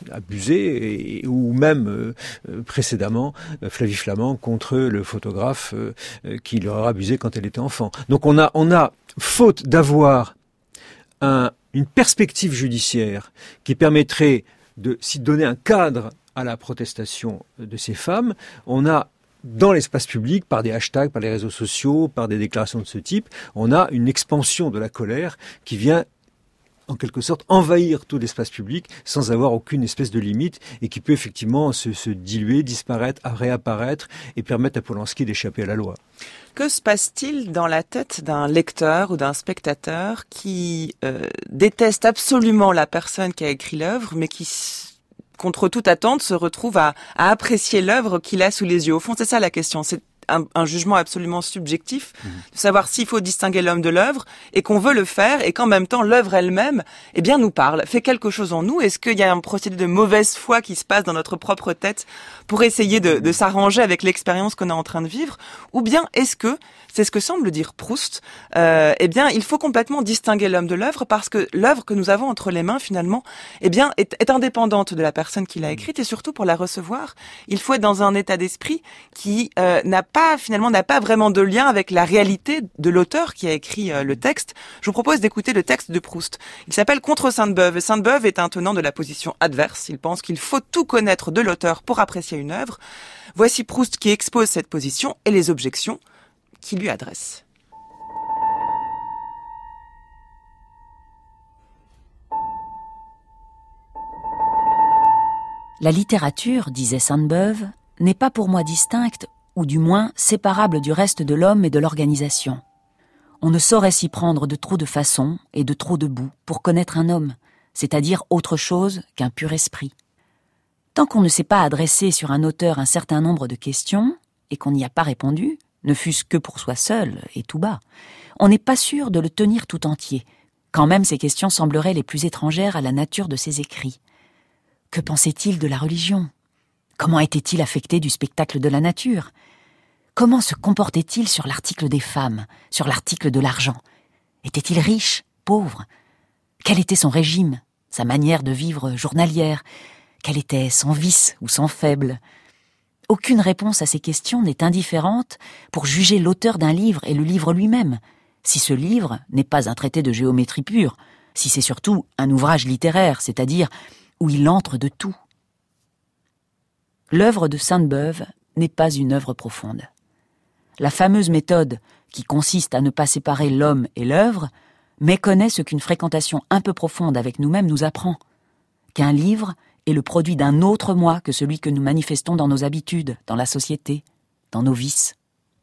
abusé et, ou même euh, précédemment Flavie Flament contre le photographe euh, qui l'aurait abusé quand elle était enfant. Donc on a, on a faute d'avoir un une perspective judiciaire qui permettrait de s'y donner un cadre à la protestation de ces femmes, on a dans l'espace public, par des hashtags, par les réseaux sociaux, par des déclarations de ce type, on a une expansion de la colère qui vient en quelque sorte envahir tout l'espace public sans avoir aucune espèce de limite et qui peut effectivement se, se diluer, disparaître, réapparaître et permettre à Polanski d'échapper à la loi. Que se passe-t-il dans la tête d'un lecteur ou d'un spectateur qui euh, déteste absolument la personne qui a écrit l'œuvre, mais qui, contre toute attente, se retrouve à, à apprécier l'œuvre qu'il a sous les yeux? Au fond, c'est ça la question. C'est un, un jugement absolument subjectif, mmh. de savoir s'il faut distinguer l'homme de l'œuvre et qu'on veut le faire et qu'en même temps l'œuvre elle-même, eh bien, nous parle, fait quelque chose en nous. Est-ce qu'il y a un procédé de mauvaise foi qui se passe dans notre propre tête pour essayer de, de s'arranger avec l'expérience qu'on est en train de vivre? Ou bien est-ce que c'est ce que semble dire Proust, euh, eh bien, il faut complètement distinguer l'homme de l'œuvre parce que l'œuvre que nous avons entre les mains, finalement, eh bien, est, est indépendante de la personne qui l'a écrite et surtout pour la recevoir, il faut être dans un état d'esprit qui euh, n'a pas, finalement, n'a pas vraiment de lien avec la réalité de l'auteur qui a écrit euh, le texte. Je vous propose d'écouter le texte de Proust. Il s'appelle Contre Sainte-Beuve. Sainte-Beuve est un tenant de la position adverse. Il pense qu'il faut tout connaître de l'auteur pour apprécier une œuvre. Voici Proust qui expose cette position et les objections qu'il lui adresse. La littérature, disait Sainte-Beuve, n'est pas pour moi distincte, ou du moins séparable du reste de l'homme et de l'organisation. On ne saurait s'y prendre de trop de façons et de trop de bouts pour connaître un homme, c'est-à-dire autre chose qu'un pur esprit. Tant qu'on ne s'est pas adressé sur un auteur un certain nombre de questions, et qu'on n'y a pas répondu, ne fût-ce que pour soi seul et tout bas, on n'est pas sûr de le tenir tout entier, quand même ces questions sembleraient les plus étrangères à la nature de ses écrits. Que pensait-il de la religion ? Comment était-il affecté du spectacle de la nature ? Comment se comportait-il sur l'article des femmes, sur l'article de l'argent ? Était-il riche, pauvre ? Quel était son régime, sa manière de vivre journalière ? Quel était son vice ou son faible ? Aucune réponse à ces questions n'est indifférente pour juger l'auteur d'un livre et le livre lui-même, si ce livre n'est pas un traité de géométrie pure, si c'est surtout un ouvrage littéraire, c'est-à-dire où il entre de tout. L'œuvre de Sainte-Beuve n'est pas une œuvre profonde. La fameuse méthode qui consiste à ne pas séparer l'homme et l'œuvre méconnaît ce qu'une fréquentation un peu profonde avec nous-mêmes nous apprend, qu'un livre est le produit d'un autre moi que celui que nous manifestons dans nos habitudes, dans la société, dans nos vices.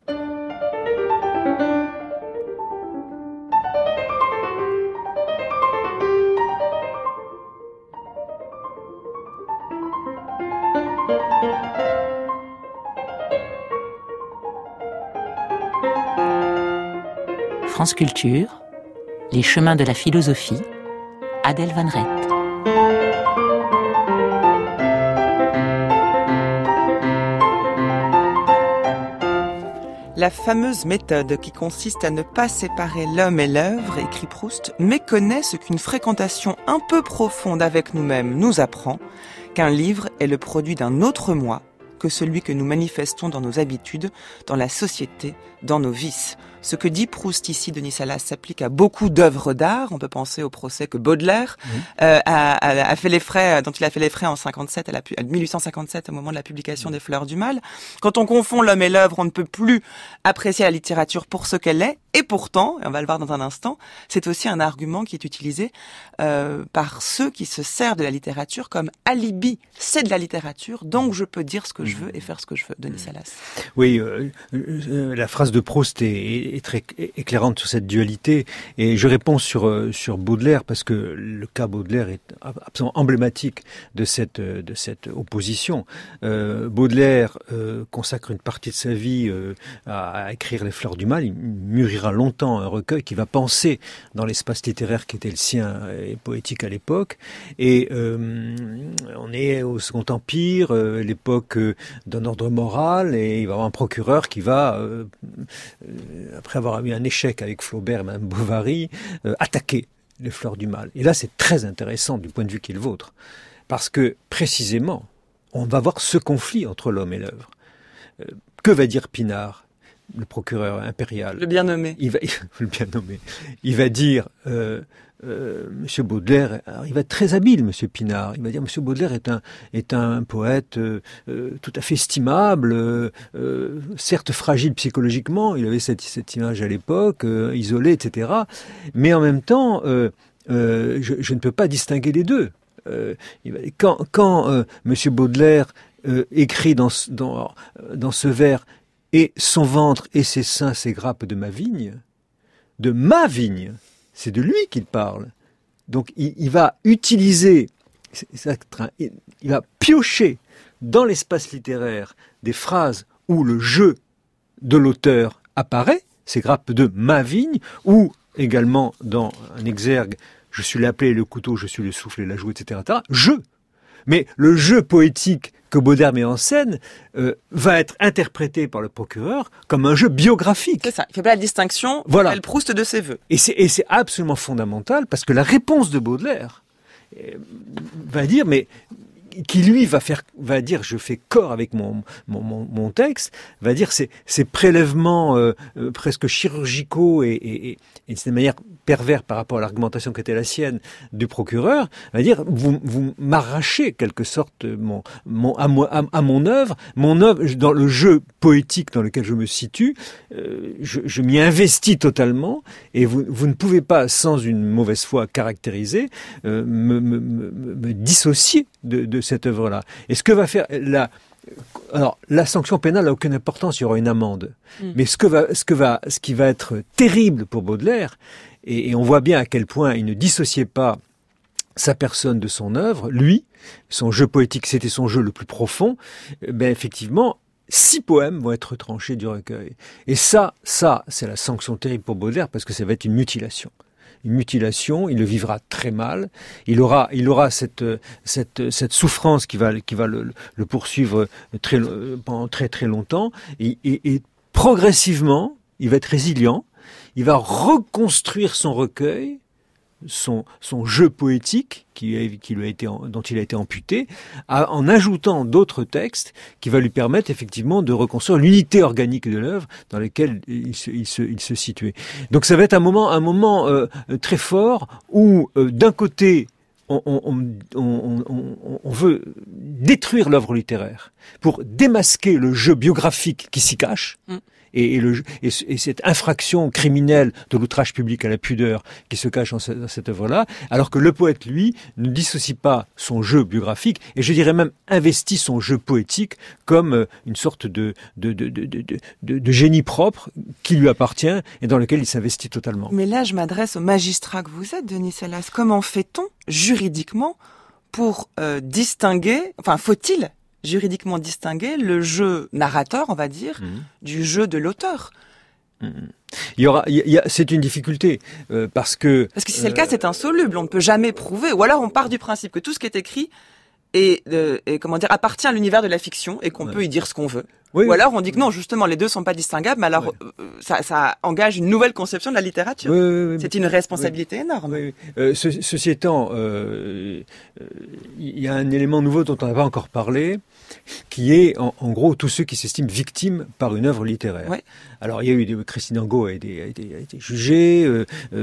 France Culture, les chemins de la philosophie, Adèle Van Rett. La fameuse méthode qui consiste à ne pas séparer l'homme et l'œuvre, écrit Proust, méconnaît ce qu'une fréquentation un peu profonde avec nous-mêmes nous apprend, qu'un livre est le produit d'un autre moi que celui que nous manifestons dans nos habitudes, dans la société, dans nos vices. Ce que dit Proust ici, Denis Salas, s'applique à beaucoup d'œuvres d'art. On peut penser au procès que Baudelaire oui. euh, a, a, a fait les frais, dont il a fait les frais en cinquante-sept, à la, à mille huit cent cinquante-sept, au moment de la publication des Fleurs du Mal. Quand on confond l'homme et l'œuvre, on ne peut plus apprécier la littérature pour ce qu'elle est. Et pourtant, et on va le voir dans un instant, c'est aussi un argument qui est utilisé euh, par ceux qui se servent de la littérature comme alibi. C'est de la littérature, donc je peux dire ce que je veux et faire ce que je veux. Denis Salas. Oui, euh, euh, la phrase de Proust est, est très éclairante sur cette dualité. Et je réponds sur, sur Baudelaire, parce que le cas Baudelaire est absolument emblématique de cette, de cette opposition. Euh, Baudelaire euh, consacre une partie de sa vie euh, à, à écrire Les Fleurs du Mal. Il mûrira longtemps un recueil qui va penser dans l'espace littéraire qui était le sien et poétique à l'époque. Et euh, on est au Second Empire, euh, l'époque euh, d'un ordre moral, et il va y avoir un procureur qui va, euh, euh, après avoir eu un échec avec Flaubert et Madame Bovary, euh, attaquer les Fleurs du Mal. Et là, c'est très intéressant du point de vue qui est le vôtre, parce que précisément, on va voir ce conflit entre l'homme et l'œuvre. Euh, que va dire Pinard, le procureur impérial? Le bien nommé. Il va, le bien nommé. Il va dire, euh, euh, Monsieur Baudelaire, alors il va être très habile, Monsieur Pinard. Il va dire, Monsieur Baudelaire est un, est un poète euh, euh, tout à fait estimable, euh, euh, certes fragile psychologiquement, il avait cette, cette image à l'époque, euh, isolé, et cetera. Mais en même temps, euh, euh, je, je ne peux pas distinguer les deux. Euh, il va, quand quand euh, Monsieur Baudelaire euh, écrit dans, dans, dans ce vers, et son ventre et ses seins, ses grappes de ma vigne, de ma vigne, c'est de lui qu'il parle. Donc il, il va utiliser, il va piocher dans l'espace littéraire des phrases où le jeu de l'auteur apparaît, ces grappes de ma vigne, ou également dans un exergue, je suis l'appelé, le couteau, je suis le souffle et la joue, et cetera, et cetera. Jeu. Mais le jeu poétique que Baudelaire met en scène euh, va être interprété par le procureur comme un jeu biographique. C'est ça, il fait pas la distinction, voilà. elle Proust de ses vœux. Et c'est, et c'est absolument fondamental parce que la réponse de Baudelaire euh, va dire, mais qui lui va faire, va dire, je fais corps avec mon mon mon, mon texte, va dire ces ces prélèvements euh, euh, presque chirurgicaux et et, et, et de manière pervers par rapport à l'argumentation qui était la sienne du procureur, va dire vous vous m'arrachez quelque sorte mon mon à moi à, à mon œuvre, mon œuvre dans le jeu poétique dans lequel je me situe, euh, je, je m'y investis totalement et vous vous ne pouvez pas sans une mauvaise foi caractérisée euh, me, me me me dissocier de de cette œuvre-là. Et ce que va faire la, alors la sanction pénale n'a aucune importance, il y aura une amende. Mm. Mais ce que va, ce que va, ce qui va être terrible pour Baudelaire, et, et on voit bien à quel point il ne dissociait pas sa personne de son œuvre, lui, son jeu poétique, c'était son jeu le plus profond. Ben effectivement, six poèmes vont être tranchés du recueil. Et ça, ça, c'est la sanction terrible pour Baudelaire parce que ça va être une mutilation. Une mutilation, il le vivra très mal. Il aura, il aura cette cette cette souffrance qui va qui va le, le poursuivre très pendant très très longtemps. Et, et, et progressivement, il va être résilient. Il va reconstruire son recueil, son son jeu poétique qui, qui lui a été dont il a été amputé, à, en ajoutant d'autres textes qui va lui permettre effectivement de reconstruire l'unité organique de l'œuvre dans laquelle il se, il se, il se situait. Donc ça va être un moment, un moment euh, très fort où euh, d'un côté on, on, on, on, on, on veut détruire l'œuvre littéraire pour démasquer le jeu biographique qui s'y cache. Mm. Et, et, le, et, et cette infraction criminelle de l'outrage public à la pudeur qui se cache dans cette, dans cette œuvre-là, alors que le poète, lui, ne dissocie pas son jeu biographique, et je dirais même investit son jeu poétique comme une sorte de, de, de, de, de, de, de génie propre qui lui appartient et dans lequel il s'investit totalement. Mais là, je m'adresse au magistrat que vous êtes, Denis Salas. Comment fait-on, juridiquement, pour euh, distinguer, enfin, faut-il juridiquement distinguer le jeu narrateur, on va dire, mmh. du jeu de l'auteur. Mmh. Il y aura, il y a, c'est une difficulté euh, parce que parce que si c'est euh, le cas, c'est insoluble. On ne peut jamais prouver. Ou alors on part du principe que tout ce qui est écrit est, euh, est comment dire, appartient à l'univers de la fiction et qu'on ouais. peut y dire ce qu'on veut. Oui, Ou alors on dit que non, justement, les deux sont pas distinguables, mais alors ouais. euh, ça, ça engage une nouvelle conception de la littérature. Oui, oui, oui, c'est une responsabilité oui. énorme. Oui, oui. Euh, ce, ceci étant, euh, euh, il y a un élément nouveau dont on n'a pas encore parlé, qui est en, en gros tous ceux qui s'estiment victimes par une œuvre littéraire. Ouais. Alors il y a eu des, Christine Angot a été, a été, a été jugée, euh,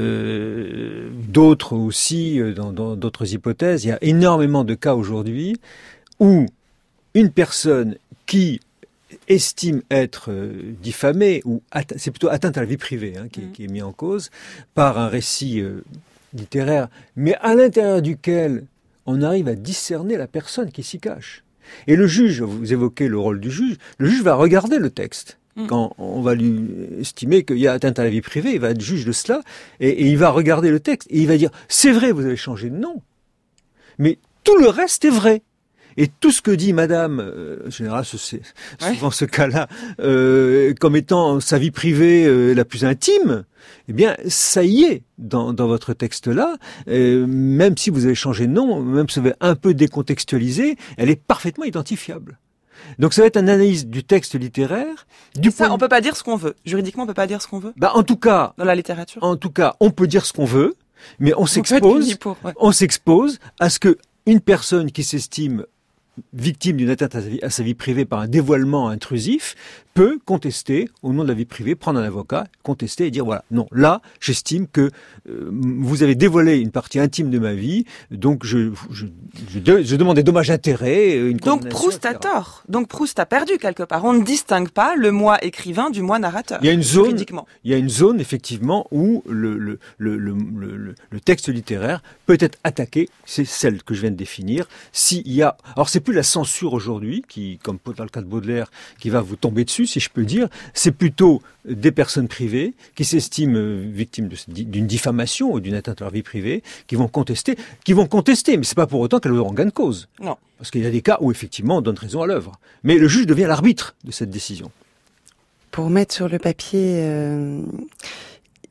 euh, d'autres aussi euh, dans, dans d'autres hypothèses. Il y a énormément de cas aujourd'hui où une personne qui estime être euh, diffamée ou atte- c'est plutôt atteinte à la vie privée hein, qui, mmh. qui est mis en cause par un récit euh, littéraire, mais à l'intérieur duquel on arrive à discerner la personne qui s'y cache. Et le juge, vous évoquez le rôle du juge, le juge va regarder le texte. Mmh. Quand on va lui estimer qu'il y a atteinte à la vie privée, il va être juge de cela, et, et il va regarder le texte, et il va dire, c'est vrai, vous avez changé de nom, mais tout le reste est vrai. Et tout ce que dit Madame, euh, en général, c'est souvent ouais. ce cas-là, euh, comme étant sa vie privée euh, la plus intime, eh bien, ça y est dans, dans votre texte-là. Euh, même si vous avez changé de nom, même si vous avez un peu décontextualisé, elle est parfaitement identifiable. Donc ça va être une analyse du texte littéraire. Du ça, point... on peut pas dire ce qu'on veut. Juridiquement, on peut pas dire ce qu'on veut. Bah, en tout cas, dans la littérature. En tout cas, on peut dire ce qu'on veut, mais on, on s'expose, pour, ouais. on s'expose à ce que une personne qui s'estime victime d'une atteinte à sa, vie, à sa vie privée par un dévoilement intrusif, peut contester, au nom de la vie privée, prendre un avocat, contester et dire, voilà, non, là, j'estime que euh, vous avez dévoilé une partie intime de ma vie, donc je, je, je, je demande des dommages-intérêts, une Donc Proust a tort, donc Proust a perdu quelque part. On ne distingue pas le moi écrivain du moi narrateur. Il y a une zone, il y a une zone, effectivement, où le, le, le, le, le, le texte littéraire peut être attaqué, c'est celle que je viens de définir, s'il y a... Alors, c'est plus la censure aujourd'hui, qui, comme dans le cas de Baudelaire, qui va vous tomber dessus, si je peux dire, c'est plutôt des personnes privées qui s'estiment victimes de, d'une diffamation ou d'une atteinte à leur vie privée, qui vont contester, qui vont contester, mais c'est pas pour autant qu'elles auront gain de cause. Non. Parce qu'il y a des cas où effectivement on donne raison à l'œuvre. Mais le juge devient l'arbitre de cette décision. Pour mettre sur le papier, euh,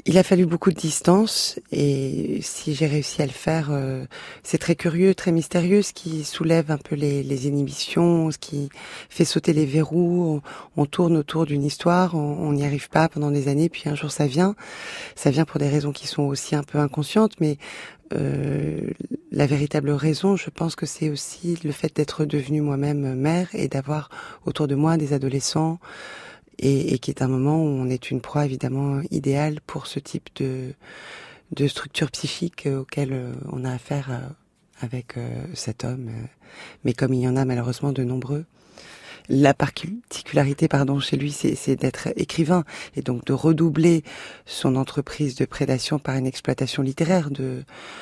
Il a fallu beaucoup de distance et si j'ai réussi à le faire, euh, c'est très curieux, très mystérieux, ce qui soulève un peu les, les inhibitions, ce qui fait sauter les verrous. On, on tourne autour d'une histoire, on n'y arrive pas pendant des années, puis un jour ça vient. Ça vient pour des raisons qui sont aussi un peu inconscientes, mais euh, la véritable raison, je pense que c'est aussi le fait d'être devenue moi-même mère et d'avoir autour de moi des adolescents. Et, et qui est un moment où on est une proie évidemment idéale pour ce type de, de structure psychique auquel on a affaire avec cet homme. Mais comme il y en a malheureusement de nombreux, la particularité, pardon, chez lui, c'est, c'est d'être écrivain et donc de redoubler son entreprise de prédation par une exploitation littéraire de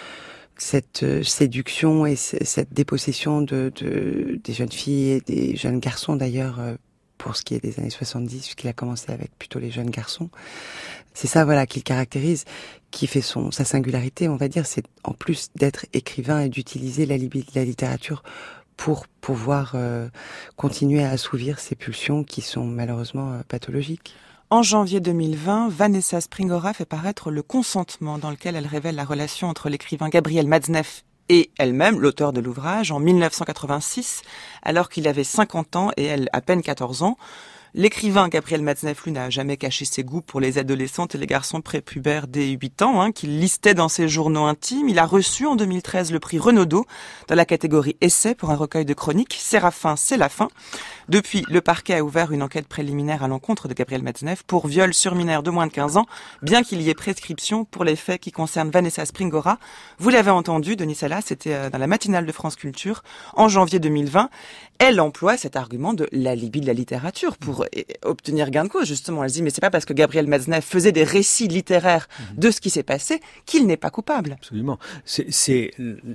cette séduction et cette dépossession de, de des jeunes filles et des jeunes garçons d'ailleurs. Pour ce qui est des années soixante-dix, puisqu'il a commencé avec plutôt les jeunes garçons. C'est ça, voilà, qui le caractérise, qui fait son, sa singularité, on va dire, c'est en plus d'être écrivain et d'utiliser la, la littérature pour pouvoir euh, continuer à assouvir ces pulsions qui sont malheureusement euh, pathologiques. En janvier deux mille vingt, Vanessa Springora fait paraître Le Consentement, dans lequel elle révèle la relation entre l'écrivain Gabriel Matzneff et elle-même, l'auteur de l'ouvrage, en mille neuf cent quatre-vingt-six, alors qu'il avait cinquante ans et elle à peine quatorze ans. L'écrivain Gabriel Matzneff, lui, n'a jamais caché ses goûts pour les adolescentes et les garçons prépubères dès huit ans, hein, qu'il listait dans ses journaux intimes. Il a reçu en deux mille treize le prix Renaudot dans la catégorie Essai pour un recueil de chroniques. Séraphin, c'est la fin. Depuis, le parquet a ouvert une enquête préliminaire à l'encontre de Gabriel Matzneff pour viol sur mineur de moins de quinze ans, bien qu'il y ait prescription pour les faits qui concernent Vanessa Springora. Vous l'avez entendu, Denis Salas, c'était dans la matinale de France Culture en janvier deux mille vingt. Elle emploie cet argument de l'alibi de la littérature pour obtenir gain de cause, justement. Elle dit, mais c'est pas parce que Gabriel Matzneff faisait des récits littéraires de ce qui s'est passé qu'il n'est pas coupable. Absolument. C'est, c'est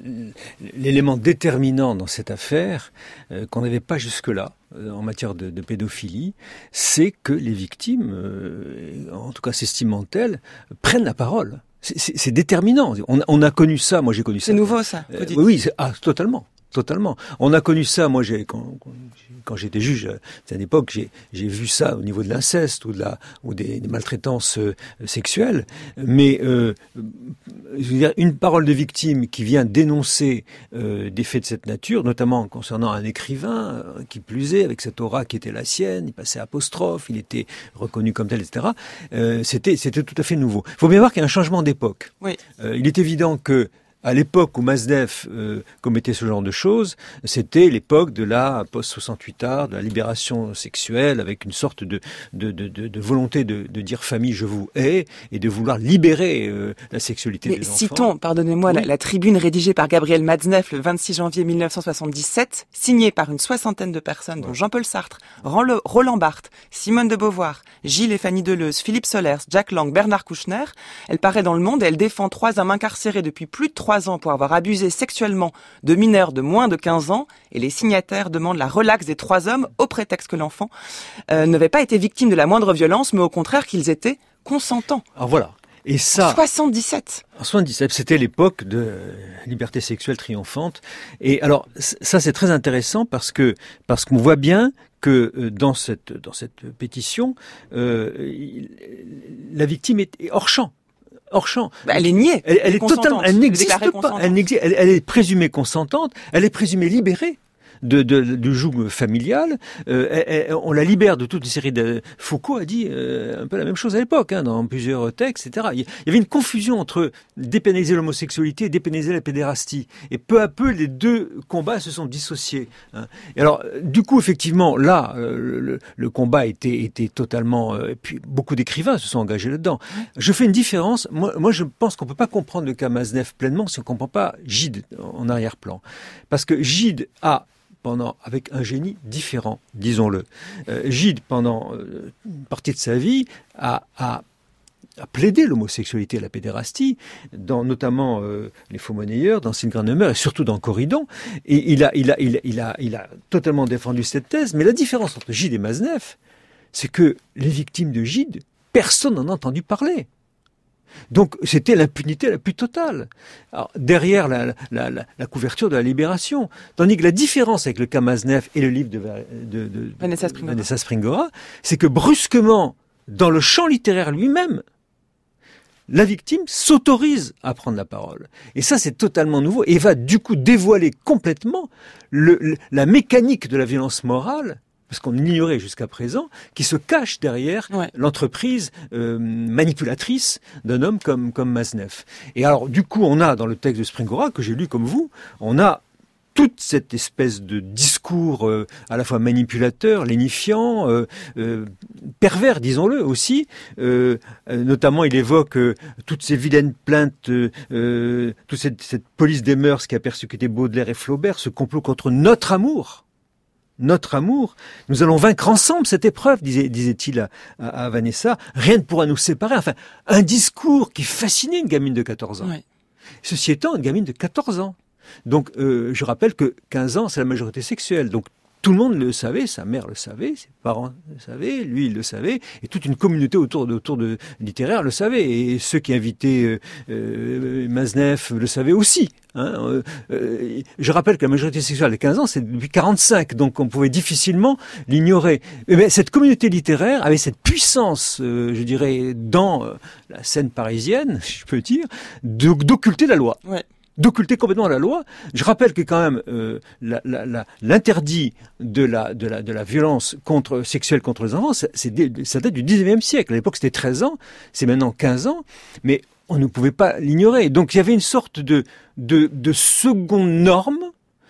l'élément déterminant dans cette affaire euh, qu'on n'avait pas jusque-là euh, en matière de, de pédophilie, c'est que les victimes, euh, en tout cas s'estiment-elles, prennent la parole. C'est, c'est, c'est déterminant. On, on a connu ça, moi j'ai connu ça. C'est nouveau ça, euh, Oui, oui c'est, ah, totalement. Totalement. On a connu ça, moi, j'ai, quand, quand j'étais juge, à cette époque, j'ai, j'ai vu ça au niveau de l'inceste ou, de la, ou des, des maltraitances euh, sexuelles. Mais euh, je veux dire, une parole de victime qui vient dénoncer euh, des faits de cette nature, notamment concernant un écrivain, euh, qui plus est, avec cette aura qui était la sienne, il passait apostrophe, il était reconnu comme tel, et cetera. Euh, c'était, c'était tout à fait nouveau. Il faut bien voir qu'il y a un changement d'époque. Oui. Euh, il est évident que à l'époque où Matzneff euh, commettait ce genre de choses, c'était l'époque de la post-soixante-huit art, de la libération sexuelle, avec une sorte de, de, de, de, de volonté de, de dire « famille, je vous hais » et de vouloir libérer euh, la sexualité Mais des enfants. Citons, pardonnez-moi, oui. la, la tribune rédigée par Gabriel Matzneff le vingt-six janvier mille neuf cent soixante-dix-sept, signée par une soixantaine de personnes, dont Jean-Paul Sartre, Roland Barthes, Simone de Beauvoir, Gilles et Fanny Deleuze, Philippe Solers, Jack Lang, Bernard Kouchner. Elle paraît dans Le Monde et elle défend trois hommes incarcérés depuis plus de trois ans pour avoir abusé sexuellement de mineurs de moins de quinze ans, et les signataires demandent la relaxe des trois hommes au prétexte que l'enfant euh, n'avait pas été victime de la moindre violence, mais au contraire qu'ils étaient consentants. Alors voilà. Et ça, en soixante-dix-sept. En soixante-dix-sept, c'était l'époque de liberté sexuelle triomphante. Et alors, ça c'est très intéressant parce que parce qu'on voit bien que dans cette dans cette pétition, euh, la victime est hors champ. Hors champ. Bah, elle est niée. Elle, elle est totalement, elle n'existe pas. Elle, n'existe, elle, elle est présumée consentante. Elle est présumée libérée de, de, du joug familial. Euh, elle, elle, on la libère de toute une série de. Foucault a dit euh, un peu la même chose à l'époque, hein, dans plusieurs textes, et cetera. Il y avait une confusion entre dépénaliser l'homosexualité et dépénaliser la pédérastie. Et peu à peu, les deux combats se sont dissociés. Hein. Et alors, du coup, effectivement, là, euh, le, le combat était, était totalement. Euh, et puis, beaucoup d'écrivains se sont engagés là-dedans. Je fais une différence. Moi, moi je pense qu'on peut pas comprendre le cas Matzneff pleinement si on comprend pas Gide en arrière-plan, parce que Gide a pendant, avec un génie différent, disons-le. Euh, Gide, pendant euh, une partie de sa vie, a, a, a plaidé l'homosexualité et la pédérastie, dans notamment euh, Les Faux-monnayeurs, dans Singranemer et surtout dans Corridon. Et il a, il, a, il, a, il, a, il a totalement défendu cette thèse. Mais la différence entre Gide et Matzneff, c'est que les victimes de Gide, personne n'en a entendu parler. Donc c'était l'impunité la plus totale. Alors, derrière la, la, la, la couverture de la Libération. Tandis que la différence avec le cas Matzneff et le livre de, de, de, de Vanessa Springora, Vanessa Springora, c'est que brusquement, dans le champ littéraire lui-même, la victime s'autorise à prendre la parole. Et ça, c'est totalement nouveau et va du coup dévoiler complètement le, le, la mécanique de la violence morale, parce qu'on ignorait jusqu'à présent, qui se cache derrière ouais. l'entreprise euh, manipulatrice d'un homme comme, comme Mazenev. Et alors, du coup, on a dans le texte de Springora, que j'ai lu comme vous, on a toute cette espèce de discours euh, à la fois manipulateur, lénifiant, euh, euh, pervers, disons-le aussi. Euh, euh, notamment, il évoque euh, toutes ces vilaines plaintes, euh, euh, toute cette, cette police des mœurs qui a persécuté Baudelaire et Flaubert, ce complot contre notre amour. Notre amour, nous allons vaincre ensemble cette épreuve, disait, disait-il à, à, à Vanessa. Rien ne pourra nous séparer. Enfin, un discours qui fascinait une gamine de quatorze ans. Ouais. Ceci étant, une gamine de quatorze ans. Donc, euh, je rappelle que quinze ans, c'est la majorité sexuelle. Donc, tout le monde le savait, sa mère le savait, ses parents le savaient, lui, il le savait, et toute une communauté autour de, autour de littéraire le savait. Et ceux qui invitaient euh, euh, Mazenev le savaient aussi. Hein. Euh, euh, je rappelle que la majorité sexuelle à quinze ans, c'est depuis quarante-cinq, donc on pouvait difficilement l'ignorer. Mais cette communauté littéraire avait cette puissance, euh, je dirais, dans euh, la scène parisienne, je peux dire, de, d'occulter la loi. Ouais. d'occulter complètement la loi. Je rappelle que quand même euh, la, la, la, l'interdit de la, de, la, de la violence contre, sexuelle contre les enfants, c'est, c'est, ça date du dix-neuvième siècle. À l'époque, c'était treize ans, c'est maintenant quinze ans, mais on ne pouvait pas l'ignorer. Donc il y avait une sorte de, de, de seconde norme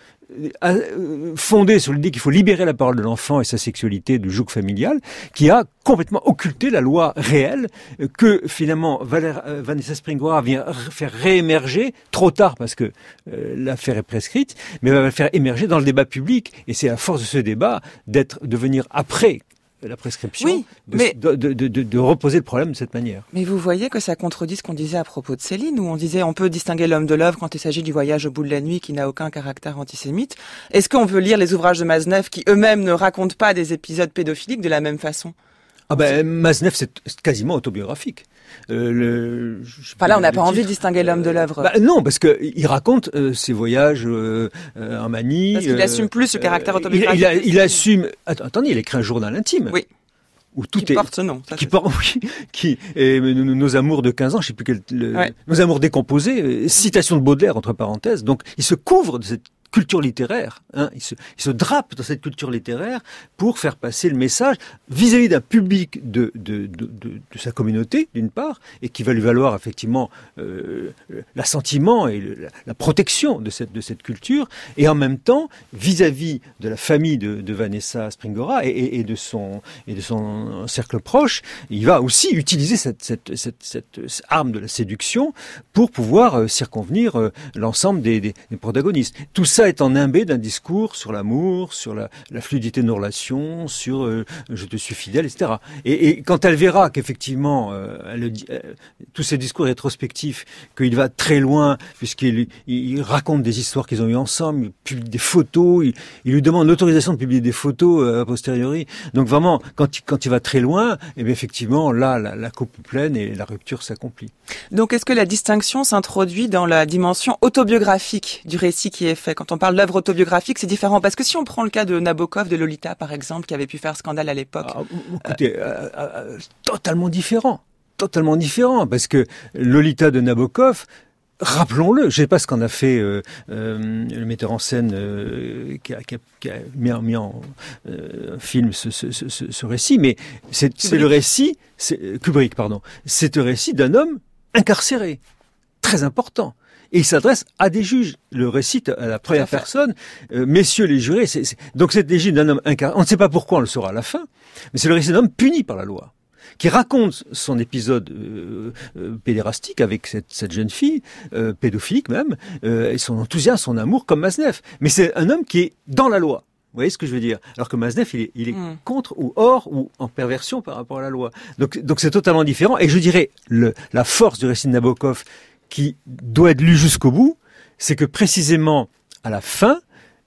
fondée sur l'idée qu'il faut libérer la parole de l'enfant et sa sexualité du joug familial, qui a complètement occulté la loi réelle que finalement Valère, euh, Vanessa Springora vient faire réémerger trop tard parce que euh, l'affaire est prescrite, mais va la faire émerger dans le débat public. Et c'est à force de ce débat d'être, de venir après la prescription, oui, de, mais, de, de, de, de reposer le problème de cette manière. Mais vous voyez que ça contredit ce qu'on disait à propos de Céline, où on disait on peut distinguer l'homme de l'œuvre quand il s'agit du voyage au bout de la nuit qui n'a aucun caractère antisémite. Est-ce qu'on peut lire les ouvrages de Mazenev qui eux-mêmes ne racontent pas des épisodes pédophiliques de la même façon ? Ah ben, Mazenev, c'est quasiment autobiographique. Euh, le, enfin là, on n'a pas envie de distinguer l'homme de l'œuvre. Bah, non, parce que il raconte euh, ses voyages euh, euh, en Manie. Parce qu'il euh, assume plus ce caractère autobiographique. Il, il, il, il assume. Attends, attendez, il écrit un journal intime. Oui. Où tout qui est, porte ce nom. Ça, qui porte, oui, qui, et nos, nos amours de quinze ans, je sais plus quel, le, ouais. nos amours décomposés, citation de Baudelaire entre parenthèses. Donc, il se couvre de cette culture littéraire, hein, il, se, il se drape dans cette culture littéraire pour faire passer le message vis-à-vis d'un public de, de, de, de, de sa communauté, d'une part, et qui va lui valoir effectivement euh, l'assentiment et le, la, la protection de cette, de cette culture, et en même temps vis-à-vis de la famille de, de Vanessa Springora et, et, et, de son, et de son cercle proche, il va aussi utiliser cette, cette, cette, cette, cette arme de la séduction pour pouvoir euh, circonvenir euh, l'ensemble des, des, des protagonistes. Tout ça Ça est en imbé d'un discours sur l'amour, sur la, la fluidité de nos relations, sur euh, je te suis fidèle, et cetera. Et, et quand elle verra qu'effectivement, euh, elle, euh, tous ces discours rétrospectifs, qu'il va très loin, puisqu'il il raconte des histoires qu'ils ont eues ensemble, il publie des photos, il, il lui demande l'autorisation de publier des photos euh, a posteriori. Donc vraiment, quand il, quand il va très loin, eh bien effectivement, là, la, la coupe est pleine et la rupture s'accomplit. Donc est-ce que la distinction s'introduit dans la dimension autobiographique du récit qui est fait ? Quand on parle d'œuvre autobiographique, c'est différent. Parce que si on prend le cas de Nabokov, de Lolita, par exemple, qui avait pu faire scandale à l'époque. Ah, écoutez, euh, euh, euh, totalement différent. Totalement différent. Parce que Lolita de Nabokov, rappelons-le, je ne sais pas ce qu'en a fait euh, euh, le metteur en scène euh, qui, a, qui, a, qui a mis en, mis en euh, film ce, ce, ce, ce récit, mais c'est, c'est le récit, c'est, Kubrick, pardon, c'est le récit d'un homme incarcéré. Très important. Et il s'adresse à des juges. Le récite à la première personne, euh, messieurs les jurés. C'est, c'est... Donc c'est le récit d'un homme incarcéré. On ne sait pas pourquoi, on le saura à la fin, mais c'est le récit d'un homme puni par la loi, qui raconte son épisode euh, euh, pédérastique avec cette, cette jeune fille, euh, pédophilique même, euh, et son enthousiasme, son amour, comme Mazenev. Mais c'est un homme qui est dans la loi. Vous voyez ce que je veux dire ? Alors que Mazenev, il est, il est mmh. contre ou hors ou en perversion par rapport à la loi. Donc, donc c'est totalement différent. Et je dirais, le, la force du récit de Nabokov, qui doit être lu jusqu'au bout, c'est que précisément à la fin,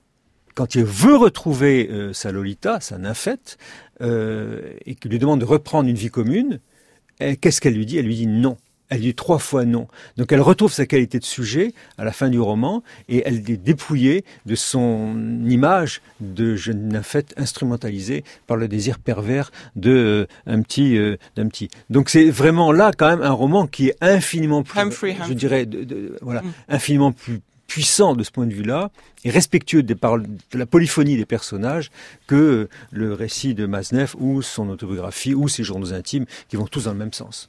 quand il veut retrouver euh, sa Lolita, sa nymphette, euh, et qu'il lui demande de reprendre une vie commune, elle, qu'est-ce qu'elle lui dit ? Elle lui dit non. Elle dit trois fois non. Donc elle retrouve sa qualité de sujet à la fin du roman et elle est dépouillée de son image de jeune nymphette instrumentalisée par le désir pervers de euh, un petit, euh, d'un petit. Donc c'est vraiment là quand même un roman qui est infiniment plus, Humphrey, Humphrey. je dirais, de, de, voilà, mm. infiniment plus puissant de ce point de vue-là et respectueux des paroles, de la polyphonie des personnages que le récit de Maznev ou son autobiographie ou ses journaux intimes qui vont tous dans le même sens.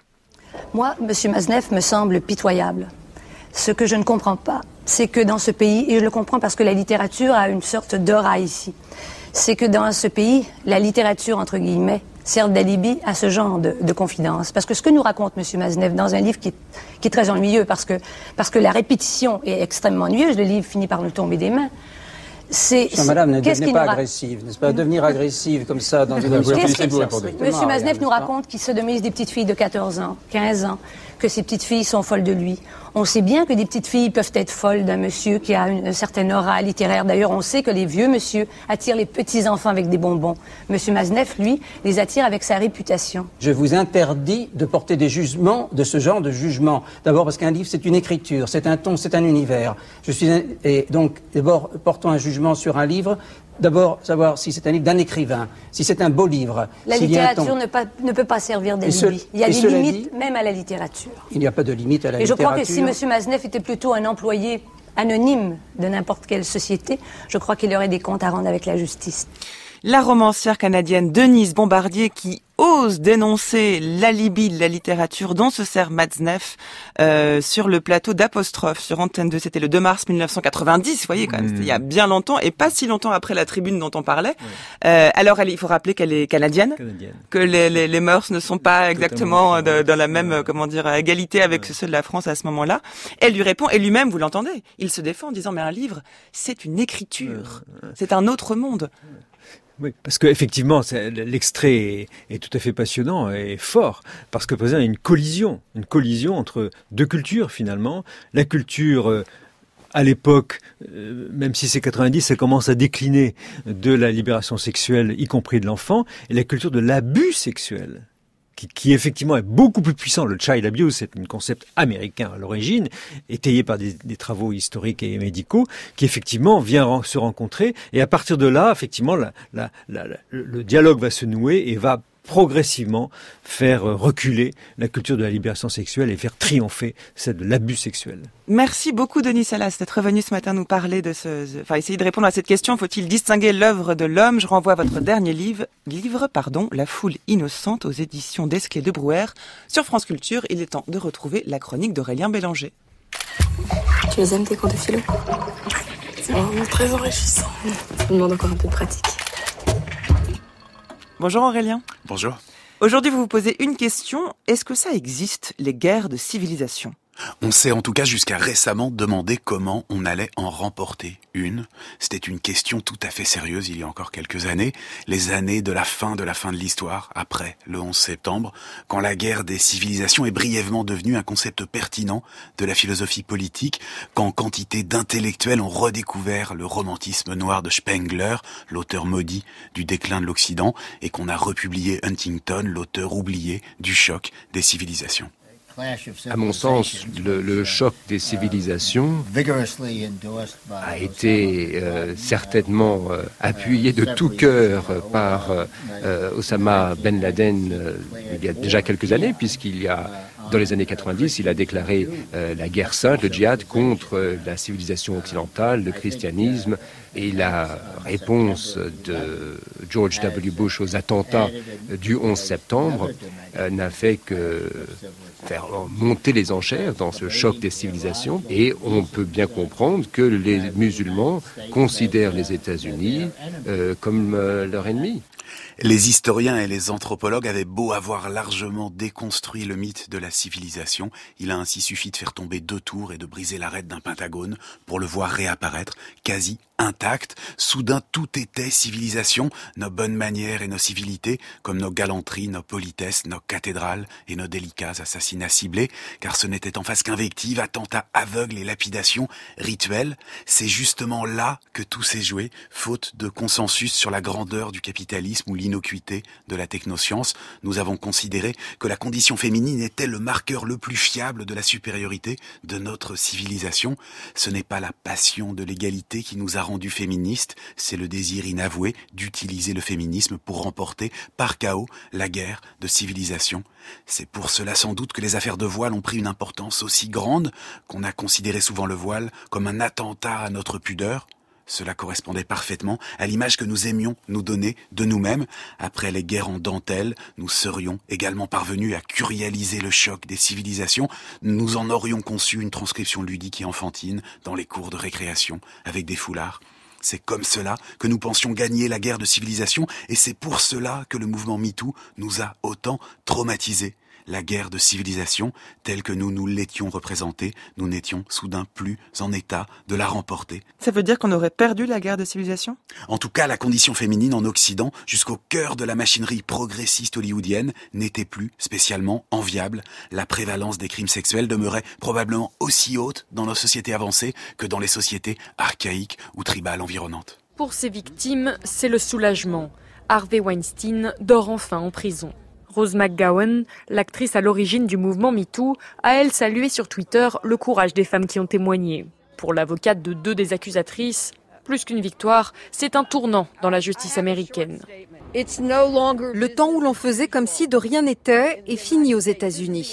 Moi, M. Maznev me semble pitoyable. Ce que je ne comprends pas, c'est que dans ce pays, et je le comprends parce que la littérature a une sorte d'aura ici, c'est que dans ce pays, la littérature, entre guillemets, sert d'alibi à ce genre de, de confidence. Parce que ce que nous raconte M. Maznev dans un livre qui est, qui est très ennuyeux, parce que, parce que la répétition est extrêmement ennuyeuse, le livre finit par nous tomber des mains, c'est... Non, madame, ne devenez pas agressive, n'est-ce pas? Devenir agressive comme ça dans une émission... Monsieur Maznev nous raconte qu'il sodomise des petites filles de quatorze ans, quinze ans, que ces petites filles sont folles de lui. On sait bien que des petites filles peuvent être folles d'un monsieur qui a une, une certaine aura littéraire. D'ailleurs, on sait que les vieux monsieur attirent les petits-enfants avec des bonbons. Monsieur Maznev, lui, les attire avec sa réputation. Je vous interdis de porter des jugements, de ce genre de jugement. D'abord parce qu'un livre, c'est une écriture, c'est un ton, c'est un univers. Je suis un... Et donc, d'abord, portons un jugement sur un livre. D'abord, savoir si c'est un livre d'un écrivain, si c'est un beau livre. La littérature ne, pas, ne peut pas servir d'alibi. Il y a des limites, dit, même à la littérature. Il n'y a pas de limite à la et littérature. Et je crois que si M. Maznev était plutôt un employé anonyme de n'importe quelle société, je crois qu'il aurait des comptes à rendre avec la justice. La romancière canadienne Denise Bombardier qui ose dénoncer l'alibi de la littérature dont se sert Maznev euh, sur le plateau d'Apostrophe sur Antenne deux. C'était le deux mars mille neuf cent quatre-vingt-dix, vous voyez quand même, c'était il y a bien longtemps et pas si longtemps après la tribune dont on parlait. Ouais. Euh, alors elle, il faut rappeler qu'elle est canadienne, canadienne. que les, les, les mœurs ne sont pas exactement de, dans la même, comment dire, égalité avec ouais. ceux de la France à ce moment-là. Elle lui répond, et lui-même, vous l'entendez, il se défend en disant mais un livre, c'est une écriture, ouais. c'est un autre monde. Ouais. Oui, parce qu'effectivement, l'extrait est, est tout à fait passionnant et fort, parce que il y a une collision, une collision entre deux cultures finalement. La culture, euh, à l'époque, euh, même si c'est quatre-vingt-dix, ça commence à décliner de la libération sexuelle, y compris de l'enfant, et la culture de l'abus sexuel. Qui, qui effectivement est beaucoup plus puissant. Le child abuse, c'est un concept américain à l'origine, étayé par des, des travaux historiques et médicaux, qui effectivement vient se rencontrer. Et à partir de là, effectivement, la, la, la, la, le dialogue va se nouer et va progressivement faire reculer la culture de la libération sexuelle et faire triompher celle de l'abus sexuel. Merci beaucoup Denis Salas d'être venu ce matin nous parler de ce... Enfin, essayer de répondre à cette question. Faut-il distinguer l'œuvre de l'homme? Je renvoie à votre dernier livre, livre pardon, La foule innocente aux éditions d'Esclée de Brouwer. Sur France Culture, il est temps de retrouver la chronique d'Aurélien Bélanger. Tu les aimes tes cours de philo? C'est vraiment très enrichissant. Ça me demande encore un peu de pratique. Bonjour Aurélien. Bonjour. Aujourd'hui, vous vous posez une question. Est-ce que ça existe, les guerres de civilisation ? On s'est en tout cas jusqu'à récemment demandé comment on allait en remporter une. C'était une question tout à fait sérieuse il y a encore quelques années. Les années de la fin de la fin de l'histoire, après le onze septembre, quand la guerre des civilisations est brièvement devenue un concept pertinent de la philosophie politique, quand quantité d'intellectuels ont redécouvert le romantisme noir de Spengler, l'auteur maudit du déclin de l'Occident, et qu'on a republié Huntington, l'auteur oublié du choc des civilisations. À mon sens, le, le choc des civilisations a été euh, certainement euh, appuyé de tout cœur par euh, Osama Ben Laden euh, il y a déjà quelques années, puisqu'il y a, dans les années quatre-vingt-dix, il a déclaré euh, la guerre sainte, le djihad, contre euh, la civilisation occidentale, le christianisme, et la réponse de George W. Bush aux attentats du onze septembre euh, n'a fait que faire monter les enchères dans ce choc des civilisations, et on peut bien comprendre que les musulmans considèrent les États-Unis euh, comme euh, leur ennemi. Les historiens et les anthropologues avaient beau avoir largement déconstruit le mythe de la civilisation, il a ainsi suffi de faire tomber deux tours et de briser l'arête d'un pentagone pour le voir réapparaître quasi intact. Soudain, tout était civilisation, nos bonnes manières et nos civilités, comme nos galanteries, nos politesses, nos cathédrales et nos délicats assassinats ciblés, car ce n'était en face qu'invectives, attentats aveugles et lapidations rituelles. C'est justement là que tout s'est joué, faute de consensus sur la grandeur du capitalisme ou l'innocuité de la technoscience. Nous avons considéré que la condition féminine était le marqueur le plus fiable de la supériorité de notre civilisation. Ce n'est pas la passion de l'égalité qui nous a rendus féministes, c'est le désir inavoué d'utiliser le féminisme pour remporter par chaos la guerre de civilisation. C'est pour cela sans doute que les affaires de voile ont pris une importance aussi grande qu'on a considéré souvent le voile comme un attentat à notre pudeur. Cela correspondait parfaitement à l'image que nous aimions nous donner de nous-mêmes. Après les guerres en dentelle, nous serions également parvenus à curialiser le choc des civilisations. Nous en aurions conçu une transcription ludique et enfantine dans les cours de récréation avec des foulards. C'est comme cela que nous pensions gagner la guerre de civilisation et c'est pour cela que le mouvement MeToo nous a autant traumatisés. La guerre de civilisation, telle que nous nous l'étions représentée, nous n'étions soudain plus en état de la remporter. Ça veut dire qu'on aurait perdu la guerre de civilisation ? En tout cas, la condition féminine en Occident, jusqu'au cœur de la machinerie progressiste hollywoodienne, n'était plus spécialement enviable. La prévalence des crimes sexuels demeurait probablement aussi haute dans nos sociétés avancées que dans les sociétés archaïques ou tribales environnantes. Pour ces victimes, c'est le soulagement. Harvey Weinstein dort enfin en prison. Rose McGowan, l'actrice à l'origine du mouvement MeToo, a elle salué sur Twitter le courage des femmes qui ont témoigné. Pour l'avocate de deux des accusatrices, plus qu'une victoire, c'est un tournant dans la justice américaine. Le temps où l'on faisait comme si de rien n'était est fini aux États-Unis.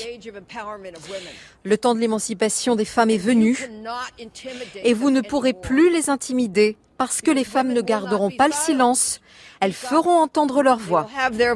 Le temps de l'émancipation des femmes est venu et vous ne pourrez plus les intimider parce que les femmes ne garderont pas le silence, elles feront entendre leur voix.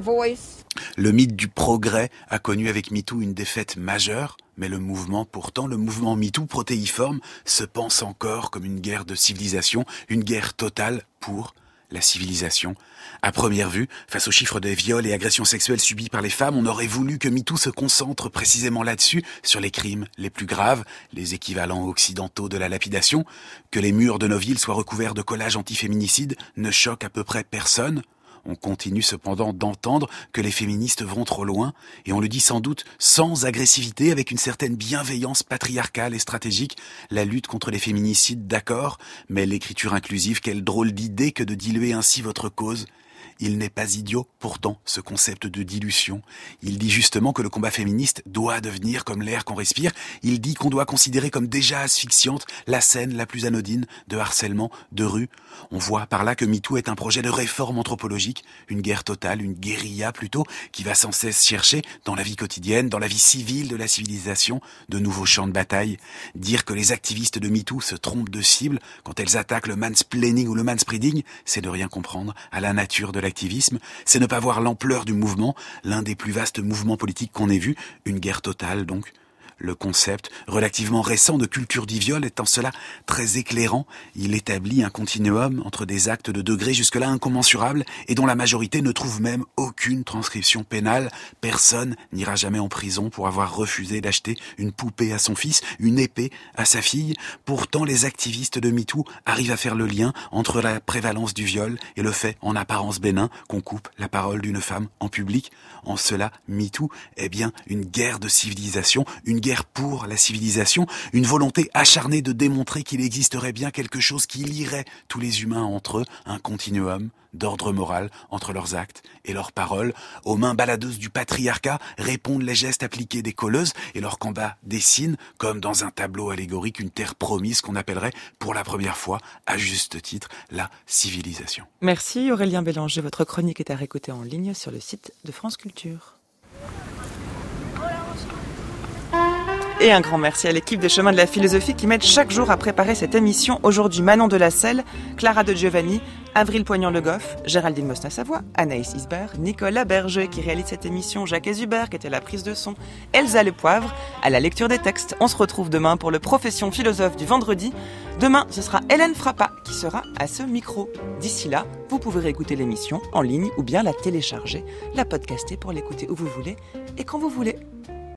Le mythe du progrès a connu avec MeToo une défaite majeure, mais le mouvement, pourtant, le mouvement MeToo protéiforme, se pense encore comme une guerre de civilisation, une guerre totale pour la civilisation. À première vue, face aux chiffres des viols et agressions sexuelles subies par les femmes, on aurait voulu que MeToo se concentre précisément là-dessus, sur les crimes les plus graves, les équivalents occidentaux de la lapidation. Que les murs de nos villes soient recouverts de collages antiféminicides ne choque à peu près personne. On continue cependant d'entendre que les féministes vont trop loin, et on le dit sans doute sans agressivité, avec une certaine bienveillance patriarcale et stratégique. La lutte contre les féminicides, d'accord, mais l'écriture inclusive, quelle drôle d'idée que de diluer ainsi votre cause. Il n'est pas idiot, pourtant, ce concept de dilution. Il dit justement que le combat féministe doit devenir comme l'air qu'on respire. Il dit qu'on doit considérer comme déjà asphyxiante la scène la plus anodine de harcèlement de rue. On voit par là que MeToo est un projet de réforme anthropologique, une guerre totale, une guérilla plutôt, qui va sans cesse chercher, dans la vie quotidienne, dans la vie civile de la civilisation, de nouveaux champs de bataille. Dire que les activistes de MeToo se trompent de cible quand elles attaquent le mansplaining ou le manspreading, c'est de rien comprendre à la nature de l'activisme, c'est ne pas voir l'ampleur du mouvement, l'un des plus vastes mouvements politiques qu'on ait vu, une guerre totale donc. Le concept, relativement récent de culture du viol, est en cela très éclairant. Il établit un continuum entre des actes de degré jusque-là incommensurables et dont la majorité ne trouve même aucune transcription pénale. Personne n'ira jamais en prison pour avoir refusé d'acheter une poupée à son fils, une épée à sa fille. Pourtant, les activistes de MeToo arrivent à faire le lien entre la prévalence du viol et le fait, en apparence bénin, qu'on coupe la parole d'une femme en public. En cela, MeToo est bien une guerre de civilisation, une guerre pour la civilisation, une volonté acharnée de démontrer qu'il existerait bien quelque chose qui lierait tous les humains entre eux, un continuum d'ordre moral entre leurs actes et leurs paroles. Aux mains baladeuses du patriarcat répondent les gestes appliqués des colleuses et leur combat dessine, comme dans un tableau allégorique, une terre promise qu'on appellerait pour la première fois, à juste titre, la civilisation. Merci Aurélien Bélanger, votre chronique est à réécouter en ligne sur le site de France Culture. Et un grand merci à l'équipe des Chemins de la Philosophie qui m'aide chaque jour à préparer cette émission. Aujourd'hui, Manon Delacelle, Clara de Giovanni, Avril Poignant-Le Goff, Géraldine Mosna-Savoie, Anaïs Isbert, Nicolas Berger qui réalise cette émission, Jacques Ezubert qui était à la prise de son, Elsa Le Poivre à la lecture des textes. On se retrouve demain pour le Profession Philosophe du vendredi. Demain, ce sera Hélène Frappa qui sera à ce micro. D'ici là, vous pouvez réécouter l'émission en ligne ou bien la télécharger, la podcaster pour l'écouter où vous voulez et quand vous voulez.